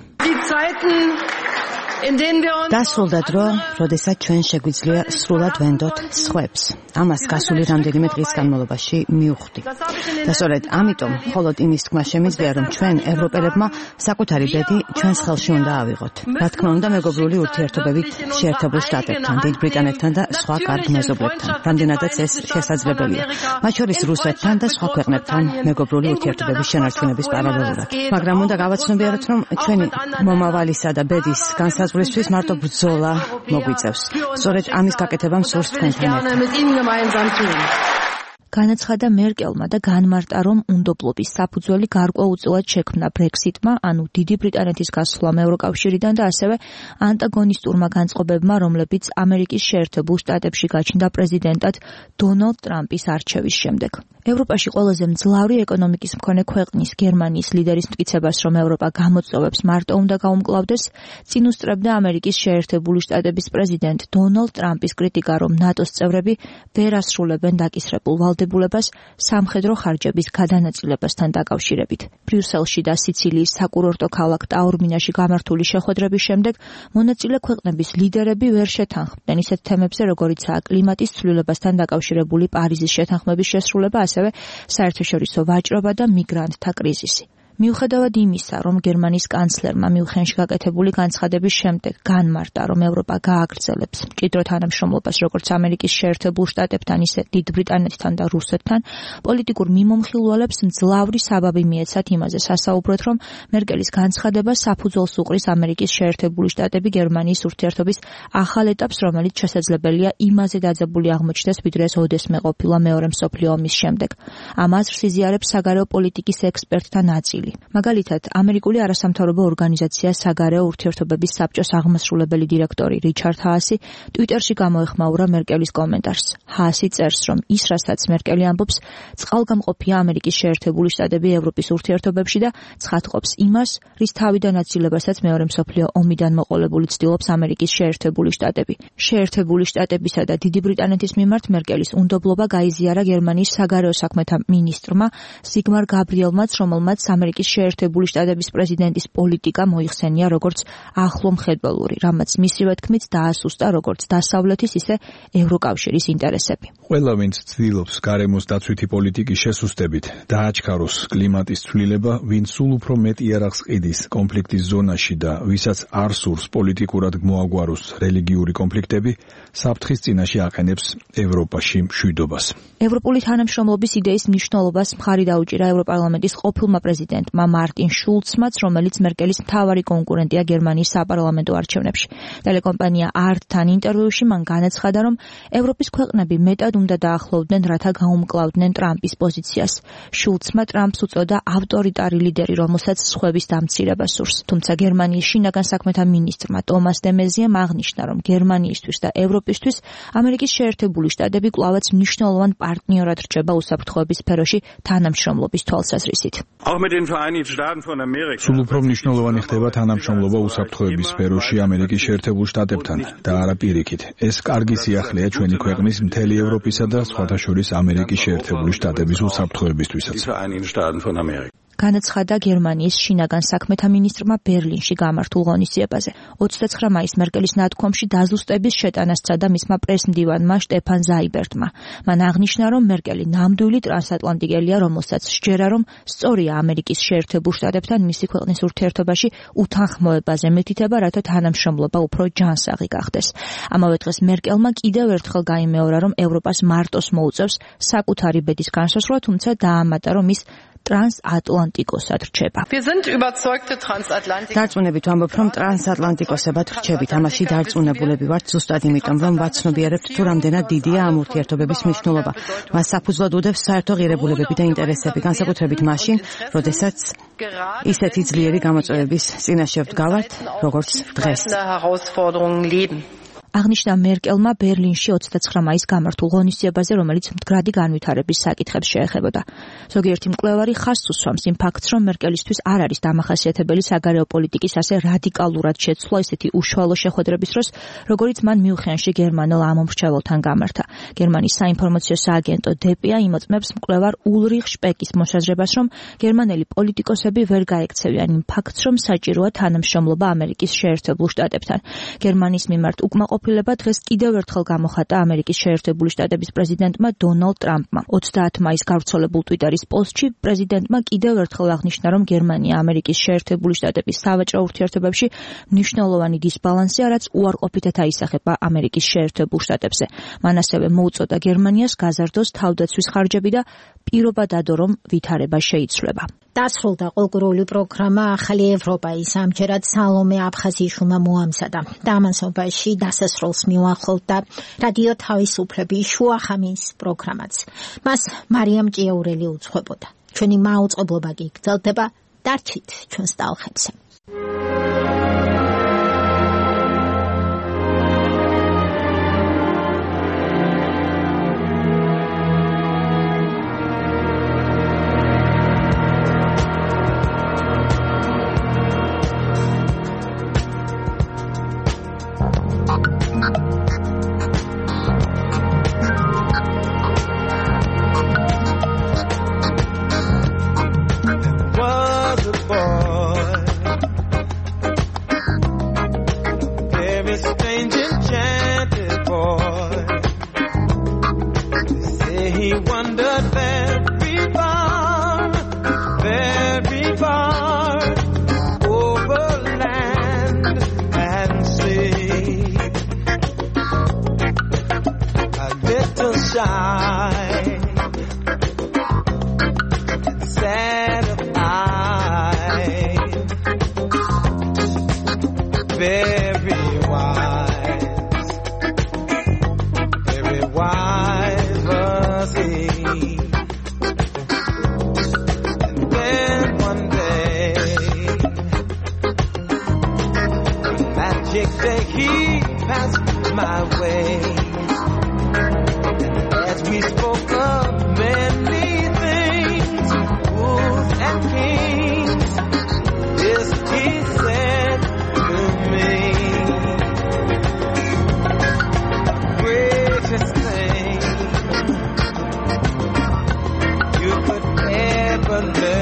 S12: დასრულდა დრო, როდესაც ჩვენ შეგვიძლია სრულად ვენდოთ სხვებს. ამას გასული რამდენიმე დღის განმავლობაში მივხვდი. და სწორედ ამიტომ მხოლოდ იმის თქმა შემიძლია, რომ ჩვენ ევროპელებმა საკუთარი ბედი ჩვენს ხელში უნდა ავიღოთ. რა თქმა უნდა, მეგობრული ურთიერთობებით შეერთებულ შტატებთან, დიდ ბრიტანეთთან და სხვა კარგ მეზობლებთან. რამდენადაც ეს შესაძლებელია. მათ შორის რუსეთთან და სხვა ქვეყნებთან მეგობრული ურთიერთობების შენარჩუნების პარალელურად. მაგრამ უნდა გავაცნობიეროთ, რომ ჩვენი მომავალისა და ბედის განსაზღვრისთვის მარტო ბრძოლა მოგვიწევს. სწორედ ამის გაკეთებამ სურს თქვენთან ერთად.
S10: განაცხადა მერკელმა და განმარტა, რომ უნდობლობის საფუძველი გარკვეულწილად შექმნა ბრექსიტმა, ანუ დიდი ბრიტანეთის გასვლამ ევროკავშირიდან და ასევე ანტაგონისტურმა განწყობებმა, რომლებიც ამერიკის შეერთებულ შტატებში გაჩნდა პრეზიდენტად დონალდ ტრამპის არჩევის შემდეგ. ევროპაში ყველაზე მძლავრი ეკონომიკის მქონე ქვეყნის გერმანიის ლიდერის მტკიცებას, რომ ევროპა გამოწვევებს მარტო უნდა გაუმკლავდეს, წინ უსწრებდა ამერიკის შეერთებული შტატების პრეზიდენტ დონალდ ტრამპის კრიტიკა, რომ ნატოს წევრები ვერ ასრულებენ დაკისრებულ ვალდებულებას სამხედრო ხარჯების გადანაწილებასთან დაკავშირებით. ბრიუსელში და სიცილიის საკურორტო ქალაქ ტაორმინაში გამართული შეხვედრების შემდეგ მონაწილე ქვეყნების ლიდერები ვერ შეთანხმდნენ ისეთ თემებზე, როგორიცაა კლიმატის ცვლილებასთან დაკავშირებული პარიზის შეთანხმების შესრულება, ასევე საერთაშორისო ვაჭრობა და მიგრანტთა კრიზისი. მიუხედავად იმისა, რომ გერმანიის კანცლერმა მიუნხენში გაკეთებული განცხადების შემდეგ განმარტა, რომ ევროპა გააგრძელებს მჭიდრო თანამშრომლობას როგორც ამერიკის შეერთებულ შტატებთან, ისე დიდ ბრიტანეთთან და რუსეთთან, პოლიტიკურ მიმომხილველებს მძლავრი საბაბი მიეცათ იმაზე სასაუბროთ, რომ მერკელის განცხადება საფუძველს უყრის ამერიკის შეერთებული შტატები გერმანიის ურთიერთობის ახალ ეტაპს, რომელიც შესაძლებელია იმაზე დაძაბული აღმოჩნდეს, ვიდრე ეს ოდესმე ყოფილა მეორე მსოფლიო ომის შემდეგ. ამ აზრს იზიარებს საგარეო პოლიტიკის ექსპერტთა ნაწილი. მაგალითად, ამერიკული არასამთავრობო ორგანიზაცია საგარეო ურთიერთობების საბჭოს აღმასრულებელი დირექტორი რიჩარდ ჰაასი ტვიტერში გამოეხმაურა მერკელის კომენტარს. ჰაასი წერს, რომ ის, რასაც მერკელი ამბობს, წყალგამყოფია ამერიკის შეერთებული შტატები ევროპის ურთიერთობებში და ცხადყოფს იმას, რის თავიდან აცილებასაც მეორე მსოფლიო ომიდან მოყოლებული ცდილობს ამერიკის შეერთებული შტატები. შეერთებული შტატებისა და დიდი ბრიტანეთის მიმართ მერკელის უნდობლობა გაიზიარა გერმანიის საგარეო საქმეთა მინისტრმა ზიგმარ გაბრიელმაც, რომელმაც ამერიკის შეერთებული შტატების პრეზიდენტის პოლიტიკა მოიხსენია როგორც ახლო მხედველური, რამაც მისივე თქმით დაასუსტა როგორც დასავლეთის, ისე ევროკავშირის ინტერესები.
S3: ყველა, ვინც ცდილობს გარემოს დაცვითი პოლიტიკის შესუსტებით დააჩქაროს კლიმატის ცვლილება, ვინც სულ უფრო მეტ იარაღს ყიდის კონფლიქტის ზონაში და ვისაც არ სურს პოლიტიკურად მოაგვაროს რელიგიური კონფლიქტები, საფრთხის წინაშე აყენებს ევროპაში მშვიდობას.
S10: ევროპული თანამშრომლობის იდეის მნიშვნელობას მხარი დაუჭირა ევროპარლამენტის ყოფილმა პრეზიდენტმა მარტინ შულცმაც, რომელიც მერკელის მთავარი კონკურენტია გერმანიის საპარლამენტო არჩევნებში. ტელეკომპანია არტთან ინტერვიუში მან განაცხადა, რომ ევროპის ქვეყნები მეტად უნდა დაახლოვდნენ, რათა გაუმკლავდნენ ტრამპის პოზიციას. შულცმა ტრამპს უწოდა ავტორიტარი ლიდერი, რომელსაც სხვების დამცირება სურს. თუმცა გერმანიის შინაგან საქმეთა მინისტრმა ტომას დე მეზიემ აღნიშნა, რომ გერმანიისთვის და ევროპისთვის ამერიკის შეერთებული შტატები კვლავაც მნიშვნელოვან პარტნიორად რჩება უსაფრთხოების სფეროში თანამშრომლობის თვალსაზრისით.
S3: სულ უფრო მნიშვნელოვანი ხდება თანამშრომლობა უსაფრთხოების სფეროში ამერიკის შეერთებულ შტატებთან და არა პირიქით. ეს კარგი სიახლეა ჩვენი ქვეყნის, მთელი ევროპისა და სხვათა შორის ამერიკის შეერთებული შტატების უსაფრთხოებისთვისაც.
S10: განაცხადა გერმანიის შინაგან საქმეთა მინისტრმა ბერლინში გამართულ ღონისძიებაზე. ოცდაცხრა მაისს მერკელის ნათქვამში დაზუსტების შეტანას სცადა მისმა პრესმდივანმა შტეფან ზაიბერტმა. მან აღნიშნა, რომ მერკელი ნამდვილი ტრანსატლანტიკელია, რომელსაც სჯერა, რომ სწორია ამერიკის შეერთებულ შტატებთან მისი ქვეყნის ურთიერთობაში უთანხმოებაზე მითითება, რათა თანამშრომლობა უფრო ჯანსაღი გახდეს. ამავე დღეს მერკელმა კიდევ ერთხელ გაიმეორა, რომ ევროპას მარტოს მოუწევს საკუთარი ბედის განსაზღვრა, თუმცა დაამატა, რომ ის ტრანსატლანტიკოსად რჩება.
S12: დარწმუნებით ვამბობ, რომ ტრანსატლანტიკოსებად რჩებით. ამაში დარწმუნებულები ვართ ზუსტად იმიტომ, რომ ვაცნობიერებთ თუ რამდენად დიდია ამ ურთიერთობების მნიშვნელობა. მას საფუძვლად უდევს საერთო ღირებულებები და ინტერესები, განსაკუთრებით მაშინ, როდესაც ისეთი ძლიერი გამოწვევების წინაშე ვდგავართ, როგორც დღეს.
S10: აღნიშნა მერკელმა ბერლინში ოცდაცხრა მაისს გამართულ ღონისძიებაზე, რომელიც მდგრადი განვითარების საკითხებს შეეხებოდა. ზოგიერთი მკვლევარი ხაზს უსვამს იმ ფაქტს, რომ მერკელისთვის არ არის დამახასიათებელი საგარეო პოლიტიკის ასე რადიკალურად შეცვლა ისეთი უშუალო შეხვედრების დროს, როგორიც მან მიუნხენში გერმანელ ამომრჩეველთან გამართა. გერმანიის საინფორმაციო სააგენტო დე-პია იმოწმებს მკვლევარ ულრიხ შპეკის მოსაზრებას, რომ გერმანელი პოლიტიკოსები ვერ გაექცევიან იმ ფაქტს, რომ საჭიროა თანამშრომლობა ამერიკის შეერთებულ შტატებთან. გერმანიის მიმართ უკმაყოფილება დღეს კიდევ ერთხელ გამოხატა ამერიკის შეერთებული შტატების პრეზიდენტმა დონალდ ტრამპმა. ოცდაათი მაისს გავრცელებულ ტვიტერის პოსტში პრეზიდენტმა კიდევ ერთხელ აღნიშნა, რომ გერმანია ამერიკის შეერთებული შტატების სავაჭრო ურთიერთობებში მნიშვნელოვანი დისბალანსია, რაც უარყოფითად აისახება ამერიკის შეერთებულ შტატებზე. მან ასევე მოუწოდა გერმანიას გაზარდოს თავდაცვის ხარჯები და პირობა დადო, რომ ვითარება შეიცვლება. დასრულდა კულტურული პროგრამა ახალი ევროპა. ის ამჯერად სალომე აფხაზიშვილმა მოამზადა. დამასობაში დასასრულს მიუახლოვდა რადიო თავისუფლების შუახამის პროგრამაც. მას მარიამ ჭიაურელი უძღვებოდა. ჩვენი მაუწყებლობა კი გრძელდება. დარჩით ჩვენს ტალღებზე.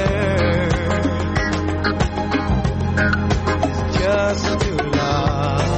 S13: Just to love.